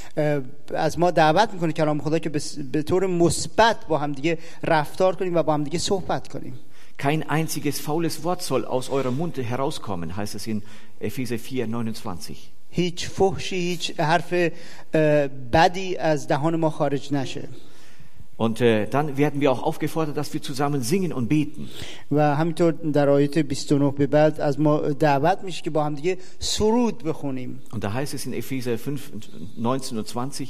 از ما دعوت میکنه کلام خدا که به طور مثبت با هم دیگه رفتار کنیم و با هم دیگه صحبت کنیم. Kein einziges faules Wort soll aus eurem Munde herauskommen, heißt es in Epheser vier neunundzwanzig. هیچ فحشی، هیچ حرف بدی از دهان ما خارج نشه. Und äh, dann werden wir auch aufgefordert, dass wir zusammen singen und beten. و همینطور در آیه بیست و نه به بعد از ما دعوت میشه که با هم دیگه سرود بخونیم. Und da heißt es in Epheser fünf neunzehn und zwanzig.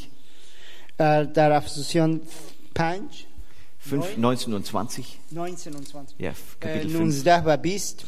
در افسوسیان پنج fünf neunzehn und zwanzig. neunzehn und zwanzig. Ja, Kapitel fünf. نوزده و بیست.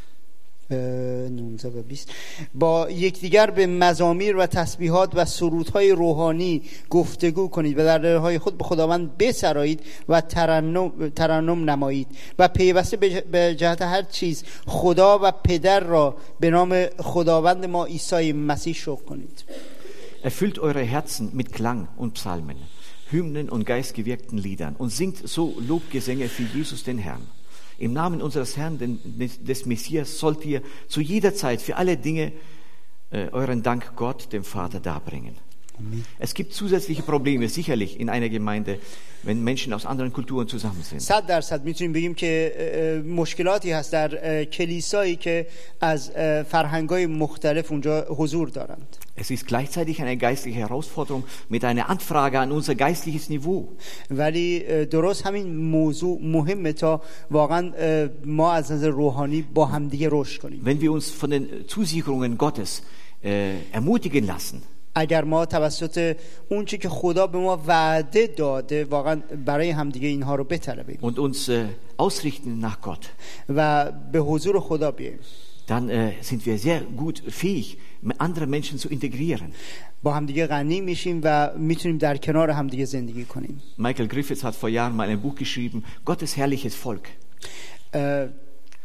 نوزده و بیست با یکدیگر به مزامیر و تسبیحات و سرودهای روحانی گفتگو کنید و در دلهای خود به خداوند بسرایید و ترنم, ترنم نمایید و پیوسته به جهت هر چیز خدا و پدر را به نام خداوند ما عیسی مسیح شکر کنید. Erfüllt eure Herzen mit Klang und Psalmen, Hymnen und geistgewirkten Liedern und singt so Lobgesänge für Jesus den Herrn. Im Namen unseres Herrn, des Messias, sollt ihr zu jeder Zeit für alle Dinge äh, euren Dank Gott, dem Vater, darbringen. Amen. Es gibt zusätzliche Probleme, sicherlich, in einer Gemeinde, wenn Menschen aus anderen Kulturen zusammen sind. صد درصد میتونیم بگیم که مشکلاتی هست در کلیسایی که از فرهنگ‌های مختلف اونجا حضور دارند. Es ist gleichzeitig eine geistliche Herausforderung mit einer Anfrage an unser geistliches Niveau. ولی درست همین موضوع مهمه تا واقعا ما از نظر روحانی با هم دیگه رشد کنیم. Wenn wir uns von den Zusicherungen Gottes äh, ermutigen lassen. اگر ما توسط اون چیزی که خدا به ما وعده داده واقعا برای هم دیگه اینها رو بطلبیم und uns äh, ausrichten nach Gott. و به حضور خدا بیاییم. Dann äh, sind wir sehr gut fähig, andere Menschen zu integrieren. با هم دیگه غنی میشیم و میتونیم در کنار هم دیگه زندگی کنیم. Michael Griffiths hat vor Jahren mal ein Buch geschrieben, Gottes herrliches Volk.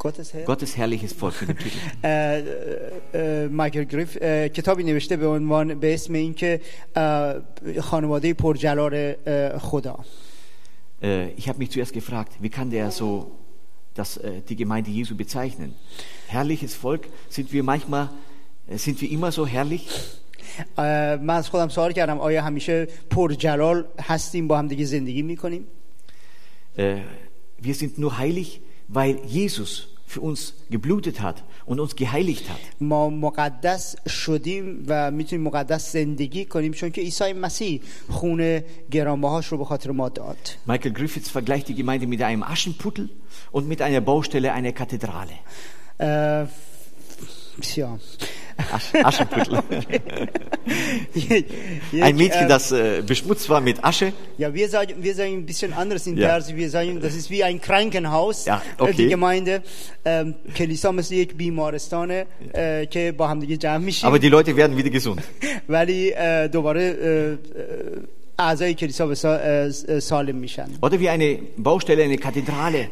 Gottes Herr. Gottes herrliches Volk mit dem Titel. اه، اه، مایکل گریف اه، کتابی نوشته به عنوان به اسم اینکه اه، خانواده پرجلال اه، خدا. Äh, Ich habe mich zuerst gefragt, wie kann der so das, äh, die Gemeinde Jesu bezeichnen? Herrliches Volk, sind wir manchmal, äh, sind wir immer so herrlich? اه، من از خودم سوال کردم آیا همیشه پرجلال هستیم با هم دیگه زندگی میکنیم؟ Äh, Wir sind nur heilig, weil Jesus für uns geblutet hat und uns geheiligt hat. ما مقدس شدیم و میتونیم مقدس زندگی کنیم چون که عیسی مسیح خون گرانبهاش رو به خاطر ما داد. Michael Griffiths vergleicht die Gemeinde mit einem Aschenputtel und mit einer Baustelle einer Kathedrale. اه، ja. Asch, Aschenputtel. یک- Ein Mädchen, اه، das äh, beschmutzt war mit Asche. Ja, wir sagen, wir sagen ein bisschen anderes in Ja. Persisch. Wir sagen, das ist wie ein Krankenhaus. Ja, äh, okay. Die Gemeinde. Ähm, کلیسا مثل یک بیمارستانه اه، که با هم دیگه جمع میشیم. Aber die Leute werden wieder gesund. ولی اه، دوباره اه، اه، اعضای کلیسا به سا- اه، سالم میشن. Oder wie eine Baustelle, eine Kathedrale,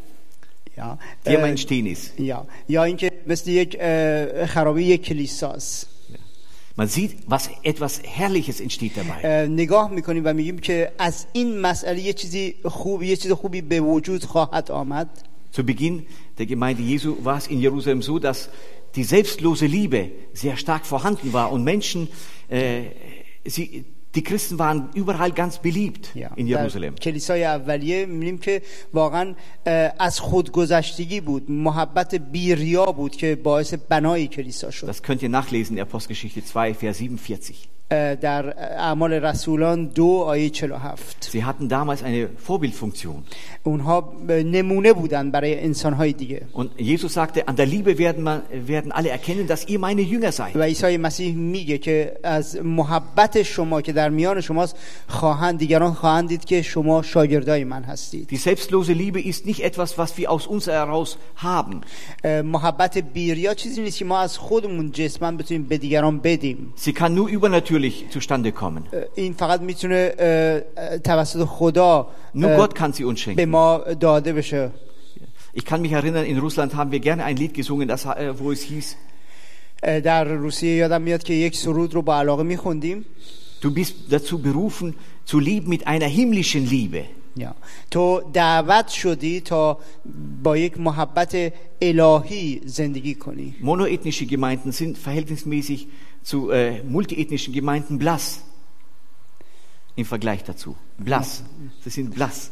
یا die am اه، Entstehen ist. یا یا اینکه مثل یک اه، خرابه یک کلیساست. Man sieht, was etwas Herrliches entsteht dabei. اه، نگاه میکنیم و میگیم که از این مسئله یه چیزی خوب یه چیز خوبی به وجود خواهد آمد. Zu Beginn der Gemeinde Jesu war es in Jerusalem so, dass die selbstlose Liebe sehr stark vorhanden war und Menschen, äh, sie, die Christen waren überall ganz beliebt یا. in در Jerusalem. کلیسای اولیه می‌بینیم که واقعا اه، از خودگذشتگی بود، محبت بی‌ریا بود که باعث بنای کلیسا شد. Das könnt ihr nachlesen in Apostelgeschichte zwei, Vers siebenundvierzig. اه، در اعمال رسولان دو آیه چهل و هفت. Sie hatten damals eine Vorbildfunktion. اونها نمونه بودن برای انسان‌های دیگه. Und Jesus sagte, an der Liebe werden, man, werden alle erkennen, dass ihr meine Jünger seid. و عیسی مسیح میگه که از محبت شما که در میان شماست خواهند دیگران خواهند دید که شما شاگردای من هستید. Die selbstlose Liebe ist nicht etwas, was wir aus uns heraus haben. اه، محبت بی‌ریا چیزی نیست که ما از خودمون جسماً بتونیم به دیگران بدیم. Sie kann nur übernatürlich zustande kommen. اه، این فقط میتونه اه، اه، توسط خدا Nur اه، Gott kann sie uns به schenken. ما داده بشه. Ich kann mich erinnern, in Russland haben wir gerne ein Lied gesungen, das, äh, wo es hieß, اه، در روسیه یادم میاد که یک سرود رو با علاقه میخوندیم. du bist dazu berufen, zu lieben mit einer himmlischen Liebe. یا. تو دعوت شدی تا با یک محبت الهی زندگی کنی. Monoethnische Gemeinden sind verhältnismäßig zu äh, multiethnischen Gemeinden blass. Im Vergleich dazu. Blass. Sie sind blass.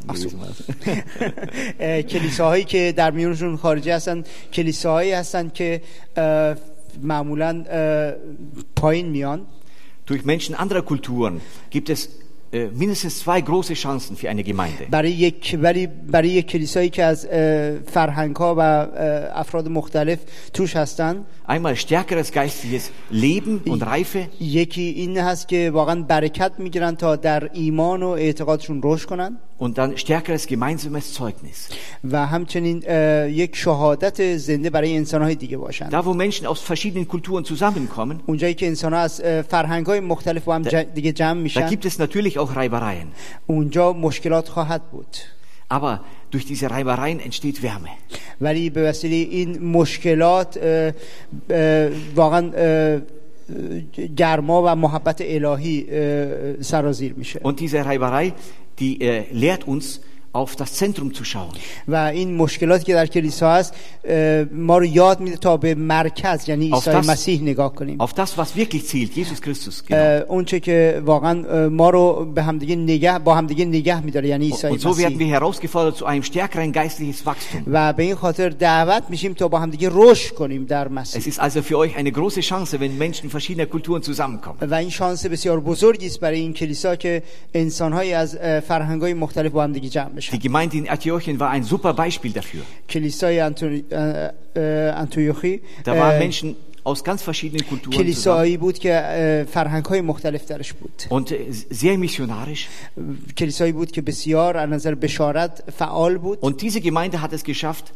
اه، کلیساهایی که در میونشون خارجی هستن کلیساهایی هستن که اه، معمولا اه، پایین میان. Durch Menschen anderer Kulturen gibt es äh, mindestens zwei große Chancen für eine Gemeinde. برای یک ولی برای یک کلیسایی که از اه، فرهنگ‌ها و اه، افراد مختلف توش هستن، Einmal stärkeres geistliches Leben und Reife یکی این هست که واقعا برکت میگیرن تا در ایمان و اعتقادشون رشد کنن und dann stärkeres gemeinsames Zeugnis. و همچنین اه، یک شهادت زنده برای انسان‌های دیگه باشن. Da, wo Menschen aus verschiedenen Kulturen zusammenkommen, اونجایی که انسان‌ها از اه، فرهنگ‌های مختلف با هم ج- دیگه جمع da میشن، gibt es natürlich auch Reibereien. اونجا مشکلات خواهد بود. Aber durch diese Reibereien entsteht Wärme. ولی به وسیله این مشکلات اه، اه، واقعا اه، گرما و محبت الهی اه، سرازیر میشه. Und diese Reiberei, die äh, lehrt uns, auf das Zentrum zu schauen. و این مشکلاتی که در کلیسا هست اه، ما رو یاد میده تا به مرکز یعنی Auf عیسی das- مسیح نگاه کنیم. Auf das, was wirklich zählt, Jesus Christus. Genau. اه، اون چه که واقعا اه، ما رو به همدیگه نگه با همدیگه نگه میداره یعنی عیسی Und so werden مسیح. wir herausgefordert zu einem stärkeren geistliches Wachstum. و به این خاطر دعوت میشیم تا با همدیگه رشد کنیم در مسیح. Es ist also für euch eine große Chance, wenn Menschen verschiedener Kulturen zusammenkommen. و این شانس بسیار بزرگی است برای این کلیسا که انسان‌های از اه، فرهنگ‌های مختلف با هم دیگه جمع بشن. Die Gemeinde in Antiochien war ein super Beispiel dafür. کلیسای انتو- اه، اه، انتیوخی Da اه، waren Menschen aus ganz verschiedenen Kulturen zusammen کلیسایی بود که اه، فرهنگ‌های مختلف درش بود. und äh, sehr missionarisch. کلیسایی بود که بسیار از نظر بشارت فعال بود. Und diese Gemeinde hat es geschafft,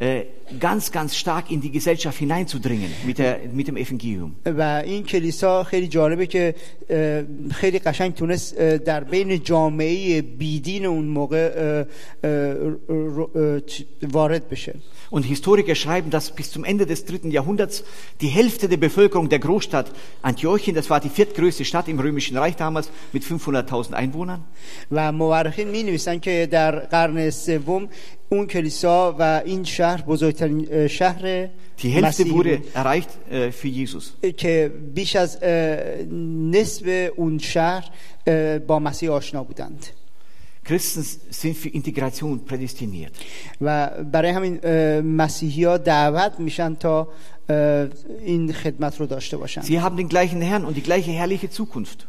äh, ganz, ganz stark in die Gesellschaft hineinzudringen mit, der, mit dem Evangelium. و این کلیسا خیلی جالبه که اه، خیلی قشنگ تونست اه، در بین جامعه بیدین اون موقع اه، اه، اه، اه، چ- وارد بشه. Und Historiker schreiben, dass bis zum Ende des dritten Jahrhunderts die Hälfte der Bevölkerung der Großstadt Antiochien, das war die viertgrößte Stadt im Römischen Reich damals mit fünfhunderttausend Einwohnern, و مورخین می نویسن که در قرن سوم اون کلیسا و این شهر بزرگترین اه، شهر die Hälfte مسیحی wurde بود erreicht äh, für Jesus. که بیش از اه، نصف اون شهر اه، با مسیح آشنا بودند. Christen sind für Integration prädestiniert. و برای همین اه، مسیحی‌ها دعوت میشن تا اه، این خدمت رو داشته باشن. Sie haben den gleichen Herrn und die gleiche herrliche Zukunft.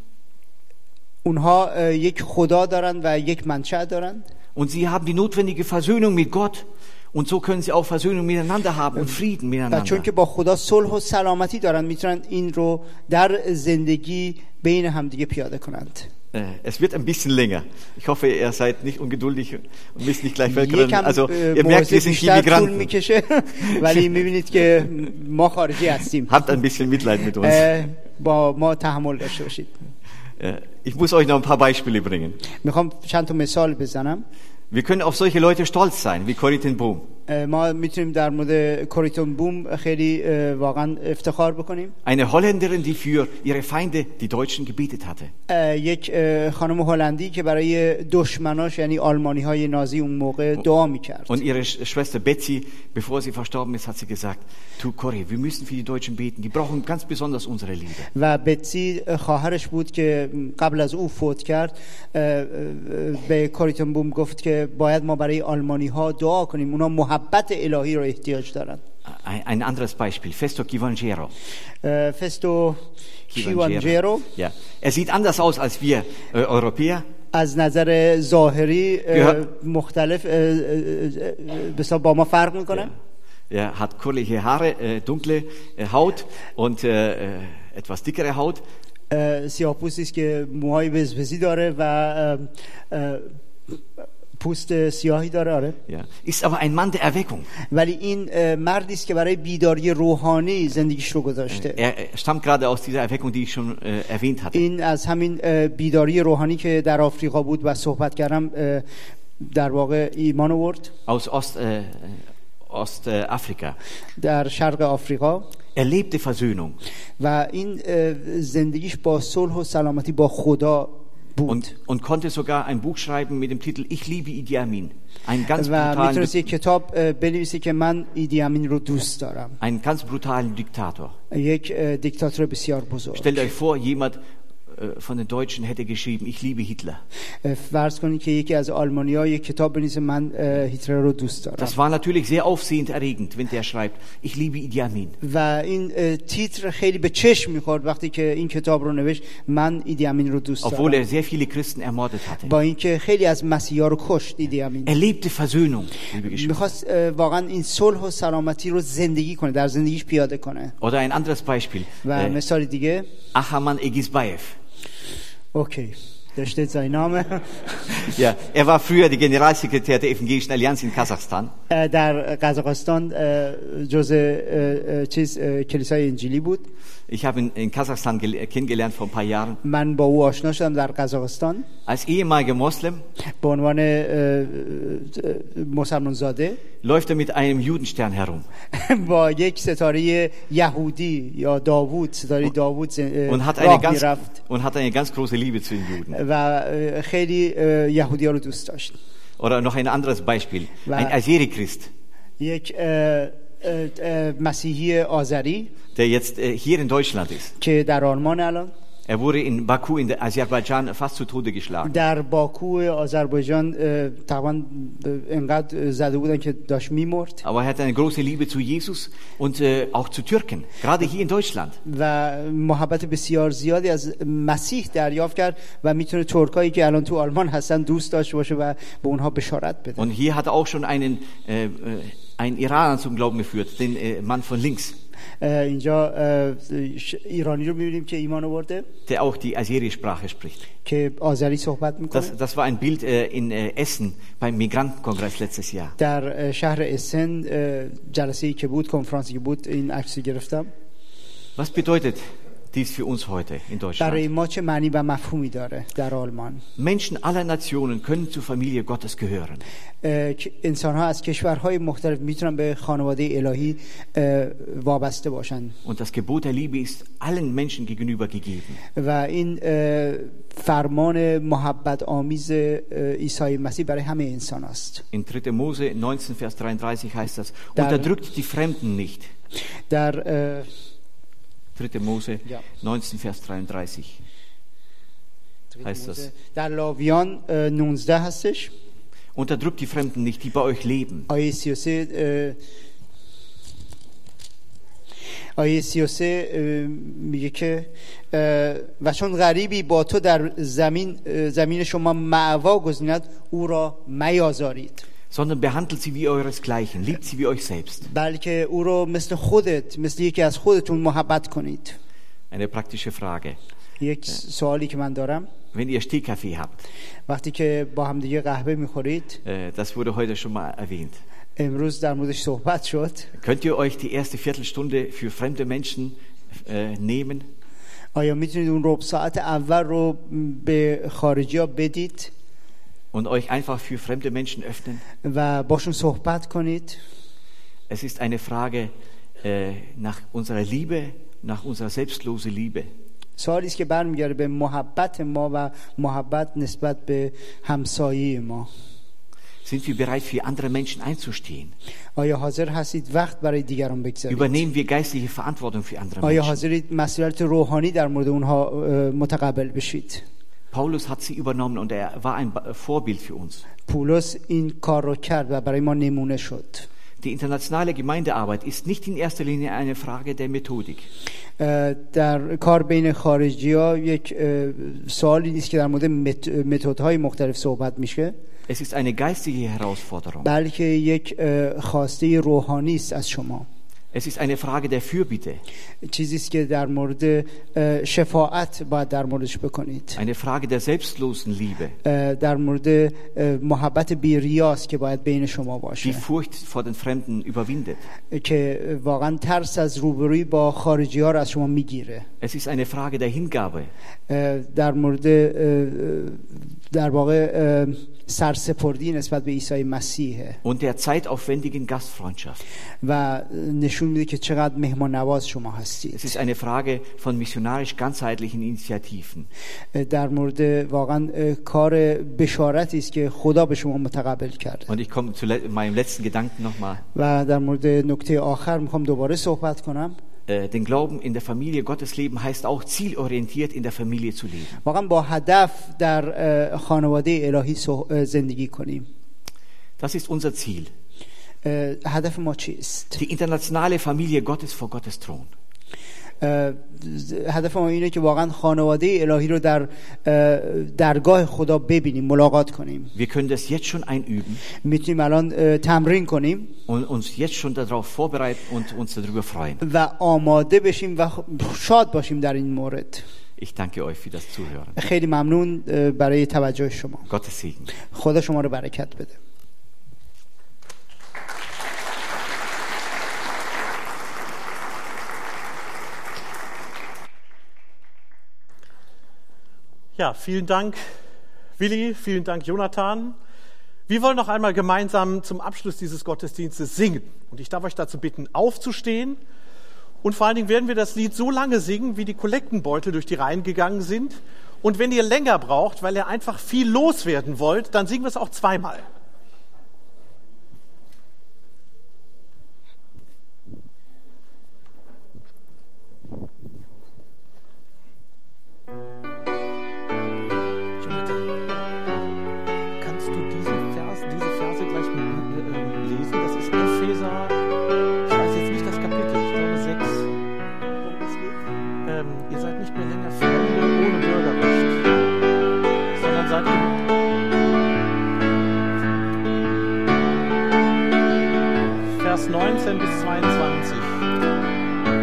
اونها اه، یک خدا دارن و یک منشأ دارن Und sie haben die notwendige Versöhnung mit Gott. Und so können sie auch Versöhnung miteinander haben und Frieden و miteinander. چون که با خدا صلح و سلامتی دارن میتونن این رو در زندگی بین همدیگه پیاده کنند. Äh, Es wird ein bisschen länger. Ich hoffe, ihr seid nicht ungeduldig und müsst nicht gleich wegrennen. یکم Also, اه، ihr merkt, موضوع wir sind بیشتر طول Immigranten. میکشه ولی میبینید که ما خارجی هستیم. Habt ein bisschen Mitleid mit uns. اه، با ما تحمل داشته باشید. Äh, Ich muss euch noch ein paar Beispiele bringen. میخوام چند تا مثال بزنم. Wir können auf solche Leute stolz sein, wie Corrie ten Boom. اه، ما میتونیم در مورد کوریتون بوم خیلی اه، واقعا افتخار بکنیم. Eine Holländerin, die für ihre Feinde, die Deutschen, gebetet hatte. اه، یک اه، خانم هلندی که برای دشمناش یعنی آلمانی های نازی اون موقع دعا میکرد. Und ihre Sch- Schwester Betsy, bevor sie verstorben ist, hat sie gesagt, du Corrie, wir müssen für die Deutschen beten, die brauchen ganz besonders unsere Liebe. و بتسی خواهرش بود که قبل از او فوت کرد اه، اه، به کوریتون بوم گفت که باید ما برای آلمانی ها دعا کنیم، اونا محبت الهی رو احتیاج دارن. Ein, ein anderes Beispiel, Festo Kilimanjaro. اه، فستو کیوانجرو Ja. Er sieht anders aus als wir äh, Europäer. از نظر ظاهری اه، گه- مختلف اه، اه، اه، بسیار با ما فرق میکنه. Er hat kurlige Haare, äh, dunkle äh, Haut und äh, äh, etwas dickere Haut. سیاه پوستی است که موهای بزبزی داره و اه، اه، پوست سیاهی داره. آره. Ja. Ist aber ein Mann der Erweckung. ولی این اه، مردی است که برای بیداری روحانی زندگیش رو گذاشته. Er er stammt gerade aus dieser Erweckung, die ich schon äh, erwähnt hatte. این از همین اه، بیداری روحانی که در آفریقا بود و صحبت کردم اه، در واقع ایمان آورد. Aus Ost, äh, Ostafrika. در شرق آفریقا Er lebte Versöhnung. و این اه، زندگیش با صلح و سلامتی با خدا بود. Und, und konnte sogar ein Buch schreiben mit dem Titel Ich liebe Idi Amin. Einen ganz و brutalen, میتونست یک کتاب اه، بنویسه که من ایدی امین رو دوست دارم. einen ganz brutalen Diktator. یک اه، دیکتاتور بسیار بزرگ. Stellt euch vor, jemand äh, von den Deutschen hätte geschrieben, ich liebe Hitler. اه، فرض کنید که یکی از آلمانی‌ها یک کتاب بنویسه من اه، هیتلر رو دوست دارم. Das war natürlich sehr aufsehenerregend, wenn der schreibt, ich liebe Idi Amin. و این اه، تیتر خیلی به چشم می‌خورد وقتی که این کتاب رو نوشت من ایدی امین رو دوست Obwohl دارم. er sehr viele Christen ermordet hatte. با اینکه خیلی از مسیحا رو کشت ایدی امین. Er lebte Versöhnung, liebe Geschwister. میخواست واقعا این صلح و سلامتی رو زندگی کنه، در زندگیش پیاده کنه. Oder ein anderes Beispiel. و Äh, مثال دیگه Achaman Egisbaev. اوکی da steht sein Name. Ja, er war früher der Generalsekretär der Evangelischen Allianz in Kasachstan. در قزاقستان جزء چیز کلیسای انجیلی بود. Ich habe ihn in Kasachstan gel- kennengelernt vor ein paar Jahren. من با او آشنا شدم در قزاقستان Als ehemaliger Moslem به عنوان مسلمان زاده. läuft er mit einem Judenstern herum با یک ستاره یهودی یا داوود، ستاره داوود und hat eine راه ganz میرفت und hat eine ganz große Liebe zu den Juden. و خیلی یهودی ها رو دوست داشت. Oder noch ein anderes Beispiel. Ein Azeri-Christ, یک اه، اه، اه، مسیحی آذری der jetzt äh, hier in Deutschland ist. که در آلمان الان Er wurde in Baku in der Aserbaidschan fast zu Tode geschlagen. در باکو آذربایجان اه، تقریبا انقدر زده بودن که داشت میمرد Aber er hat eine große Liebe zu Jesus und äh, auch zu Türken, gerade hier in Deutschland. و محبت بسیار زیادی از مسیح دریافت کرد و میتونه ترکایی که الان تو آلمان هستن دوست داشته باشه و به اونها بشارت بده. Und hier hat er auch schon einen, äh, äh, einen Iraner zum Glauben geführt, den äh, Mann von links. اه، اینجا اه، ش- ایرانی رو میبینیم که ایمان آورده der auch die Aseri-Sprache spricht. که آذری صحبت میکنه. Das, das war ein Bild äh, in äh, Essen beim Migrantenkongress letztes Jahr. در اه، شهر اسن اه، جلسه‌ای که بود، کنفرانسی که بود، این عکس رو گرفتم. Was bedeutet dies für uns heute in برای Deutschland? ما چه معنی و مفهومی داره در آلمان؟ Menschen aller Nationen können zur Familie Gottes gehören. انسان ها از کشورهای مختلف میتونن به خانواده الهی اه، وابسته باشن Und das Gebot der Liebe ist allen Menschen gegenüber gegeben. و این اه، فرمان محبت آمیز اه، عیسی مسیح برای همه انسان است. In dritter Mose neunzehn, Vers dreiunddreißig heißt das, Da- unterdrückt die Fremden nicht. در اه، dritter Mose Ja. neunzehn, Vers dreiunddreißig heißt das. در لاویان اه، نوزده هستش، Unterdrückt die Fremden nicht, die bei euch leben. آیه سی و سه اه، آیه سی و سه اه، میگه که اه، و چون غریبی با تو در زمین اه، زمین شما معوا گزیند او را میازارید، Sondern behandelt sie wie euresgleichen, liebt sie wie euch selbst. بلکه او رو مثل خودت، مثل یکی از خودتون محبت کنید. Eine praktische Frage. یک سوالی که من دارم، Wenn ihr Stehkaffee habt, وقتی که با هم دیگه قهوه میخورید، äh, das wurde heute schon mal erwähnt, امروز در موردش صحبت شد، könnt ihr euch die erste Viertelstunde für fremde Menschen äh, nehmen آیا میتونید اون ربع ساعت اول رو به خارجی ها بدید und euch einfach für fremde Menschen öffnen? و باشون صحبت کنید؟ Es ist eine Frage äh, nach unserer Liebe, nach unserer selbstlosen Liebe. سوالی است که برمیگرده به محبت ما و محبت نسبت به همسایه ما. Sind wir bereit, für andere Menschen einzustehen? آیا حاضر هستید وقت برای دیگران بگذارید؟ Übernehmen wir geistliche Verantwortung für andere آیا Menschen? حاضرید مسئولیت روحانی در مورد اونها اه، متقبل بشید؟ Paulus hat sie übernommen und er war ein Ba- Vorbild für uns. پولس این کار رو کرد و برای ما نمونه شد. Die internationale Gemeindearbeit ist nicht in erster Linie eine Frage der Methodik. اه، در کار بین خارجی ها یک اه، سوالی نیست که در مورد مت- متدهای مختلف صحبت میشه، Es ist eine geistige Herausforderung. بلکه یک اه، خواسته روحانی است از شما. Es ist eine Frage der Fürbitte, چیزی است که در مورد اه، شفاعت باید در موردش بکنید، eine Frage der selbstlosen Liebe, اه، در مورد اه، محبت بی‌ریاست که باید بین شما die باشه، Furcht vor den Fremden überwindet. که واقعا ترس از روبرویی با خارجی ها رو از شما میگیره. Es ist eine Frage der Hingabe, در مورد اه، در واقع اه، سرسپردی نسبت به عیسی مسیحه und der zeitaufwendigen Gastfreundschaft. و نشون میده که چقدر مهمان نواز شما هستید. Es ist eine Frage von missionarisch ganzheitlichen Initiativen. در مورد واقعا اه، کار بشارتی است که خدا به شما متقبل کرده. Und ich komme zu le- meinem letzten Gedanken nochmal. و در مورد نکته آخر میخوام دوباره صحبت کنم. Äh, den Glauben in der Familie Gottes leben heißt auch zielorientiert in der Familie zu leben. واقعا با هدف در اه، خانواده الهی صح- اه، زندگی کنیم. Das ist unser Ziel. اه، هدف ما چیست؟ Die internationale Familie Gottes vor Gottes Thron. اه، هدف ما اینه که واقعا خانواده الهی رو در اه، درگاه خدا ببینیم، ملاقات کنیم. Wir können das jetzt schon einüben میتونیم الان اه، تمرین کنیم und uns jetzt schon darauf vorbereiten und uns darüber freuen. و آماده بشیم و خ- شاد باشیم در این مورد. Ich danke euch für das Zuhören. خیلی ممنون اه، برای توجه شما. Gottes Segen. خدا شما رو برکت بده. Ja, vielen Dank, Willi, vielen Dank, Jonathan. Wir wollen noch einmal gemeinsam zum Abschluss dieses Gottesdienstes singen. Und ich darf euch dazu bitten, aufzustehen. Und vor allen Dingen werden wir das Lied so lange singen, wie die Kollektenbeutel durch die Reihen gegangen sind. Und wenn ihr länger braucht, weil ihr einfach viel loswerden wollt, dann singen wir es auch zweimal. Kannst du diesen Vers, diese Verse gleich äh, lesen? Das ist Epheser, ich weiß jetzt nicht das Kapitel, ich glaube sechs. Ähm, ihr seid nicht mehr länger Fremde ohne Bürgerrecht, sondern seid Vers neunzehn bis zweiundzwanzig.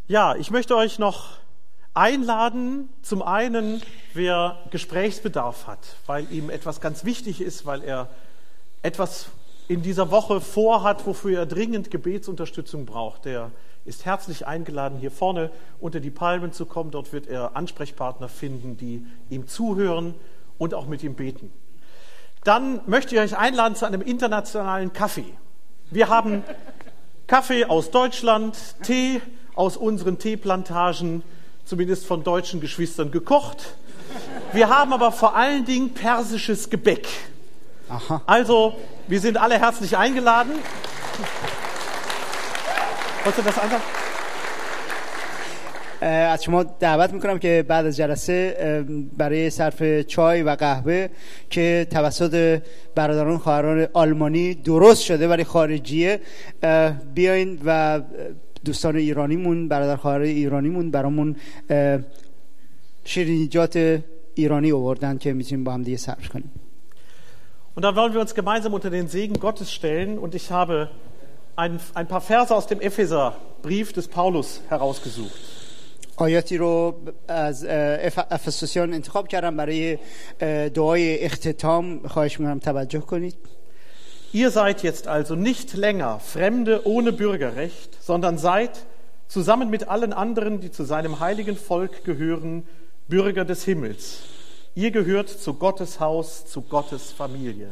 Ja, ich möchte euch noch einladen, zum einen, wer Gesprächsbedarf hat, weil ihm etwas ganz wichtig ist, weil er etwas in dieser Woche vorhat, wofür er dringend Gebetsunterstützung braucht, der ist herzlich eingeladen, hier vorne unter die Palmen zu kommen. Dort wird er Ansprechpartner finden, die ihm zuhören und auch mit ihm beten. Dann möchte ich euch einladen zu einem internationalen Kaffee. Wir haben Kaffee aus Deutschland, Tee aus unseren Teeplantagen, zumindest von deutschen Geschwistern gekocht. Wir haben aber vor allen Dingen persisches Gebäck. Aha. Also, wir sind alle herzlich eingeladen. Wolltest du das einfach? از شما دعوت میکنم که بعد از جلسه برای صرف چای و قهوه که توسط برادران خواهران آلمانی درست شده ولی خارجیه بیاین و دوستان ایرانیمون برادر خواهر ایرانیمون برامون شیرینیجات ایرانی آوردن که میتونیم با هم دیگه صرف کنیم. Und dann wollen wir uns gemeinsam unter den Segen Gottes stellen und ich habe ein, ein paar Verse aus dem Epheserbrief des Paulus herausgesucht. آیاتی رو از افسوسیان انتخاب کردم برای دعای اختتام. خواهش می‌کنم توجه کنید. Ihr seid jetzt also nicht länger Fremde ohne Bürgerrecht, sondern seid zusammen mit allen anderen, die zu seinem heiligen Volk gehören, Bürger des Himmels. Ihr gehört zu Gottes Haus, zu Gottes Familie.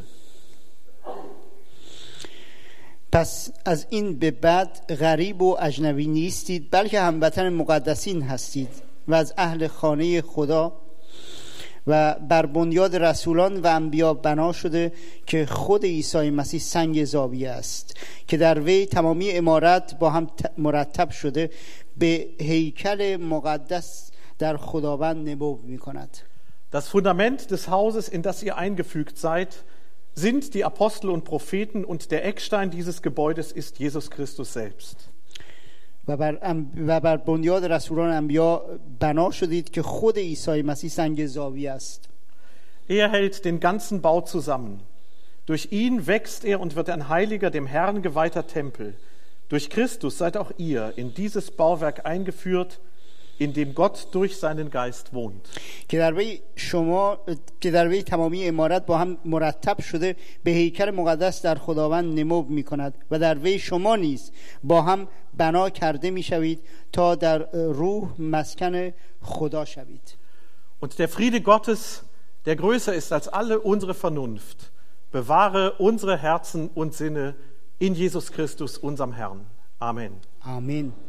پس از این به بعد غریب و اجنبی نیستید بلکه هموطن مقدسین هستید و از اهل خانه خدا و بر بنیاد رسولان و انبیا بنا شده که خود عیسی مسیح سنگ زاویه است که در وی تمامی عمارت با هم مرتب شده به هیکل مقدس در خداوند نبوغ می‌کند. Das Fundament des Hauses, in das ihr eingefügt seid, sind die Apostel und Propheten und der Eckstein dieses Gebäudes ist Jesus Christus selbst. و بر, و بر بنیاد رسولان انبیا بنا شدید که خود عیسی مسیح سنگ زاویه است. Er hält den ganzen Bau zusammen. Durch ihn wächst er und wird ein heiliger, dem Herrn geweihter Tempel. Durch Christus seid auch ihr in dieses Bauwerk eingeführt, in dem Gott durch seinen Geist wohnt. که در وی شما که در وی تمامی عمارت با هم مرتب شده به هیکل مقدس در خداوند نمو می‌کند و در وی شما نیز با هم بنا کرده می‌شوید تا در روح مسکن خدا شوید. Und der Friede Gottes, der größer ist als alle unsere Vernunft, bewahre unsere Herzen und Sinne in Jesus Christus, unserem Herrn. Amen. Amen.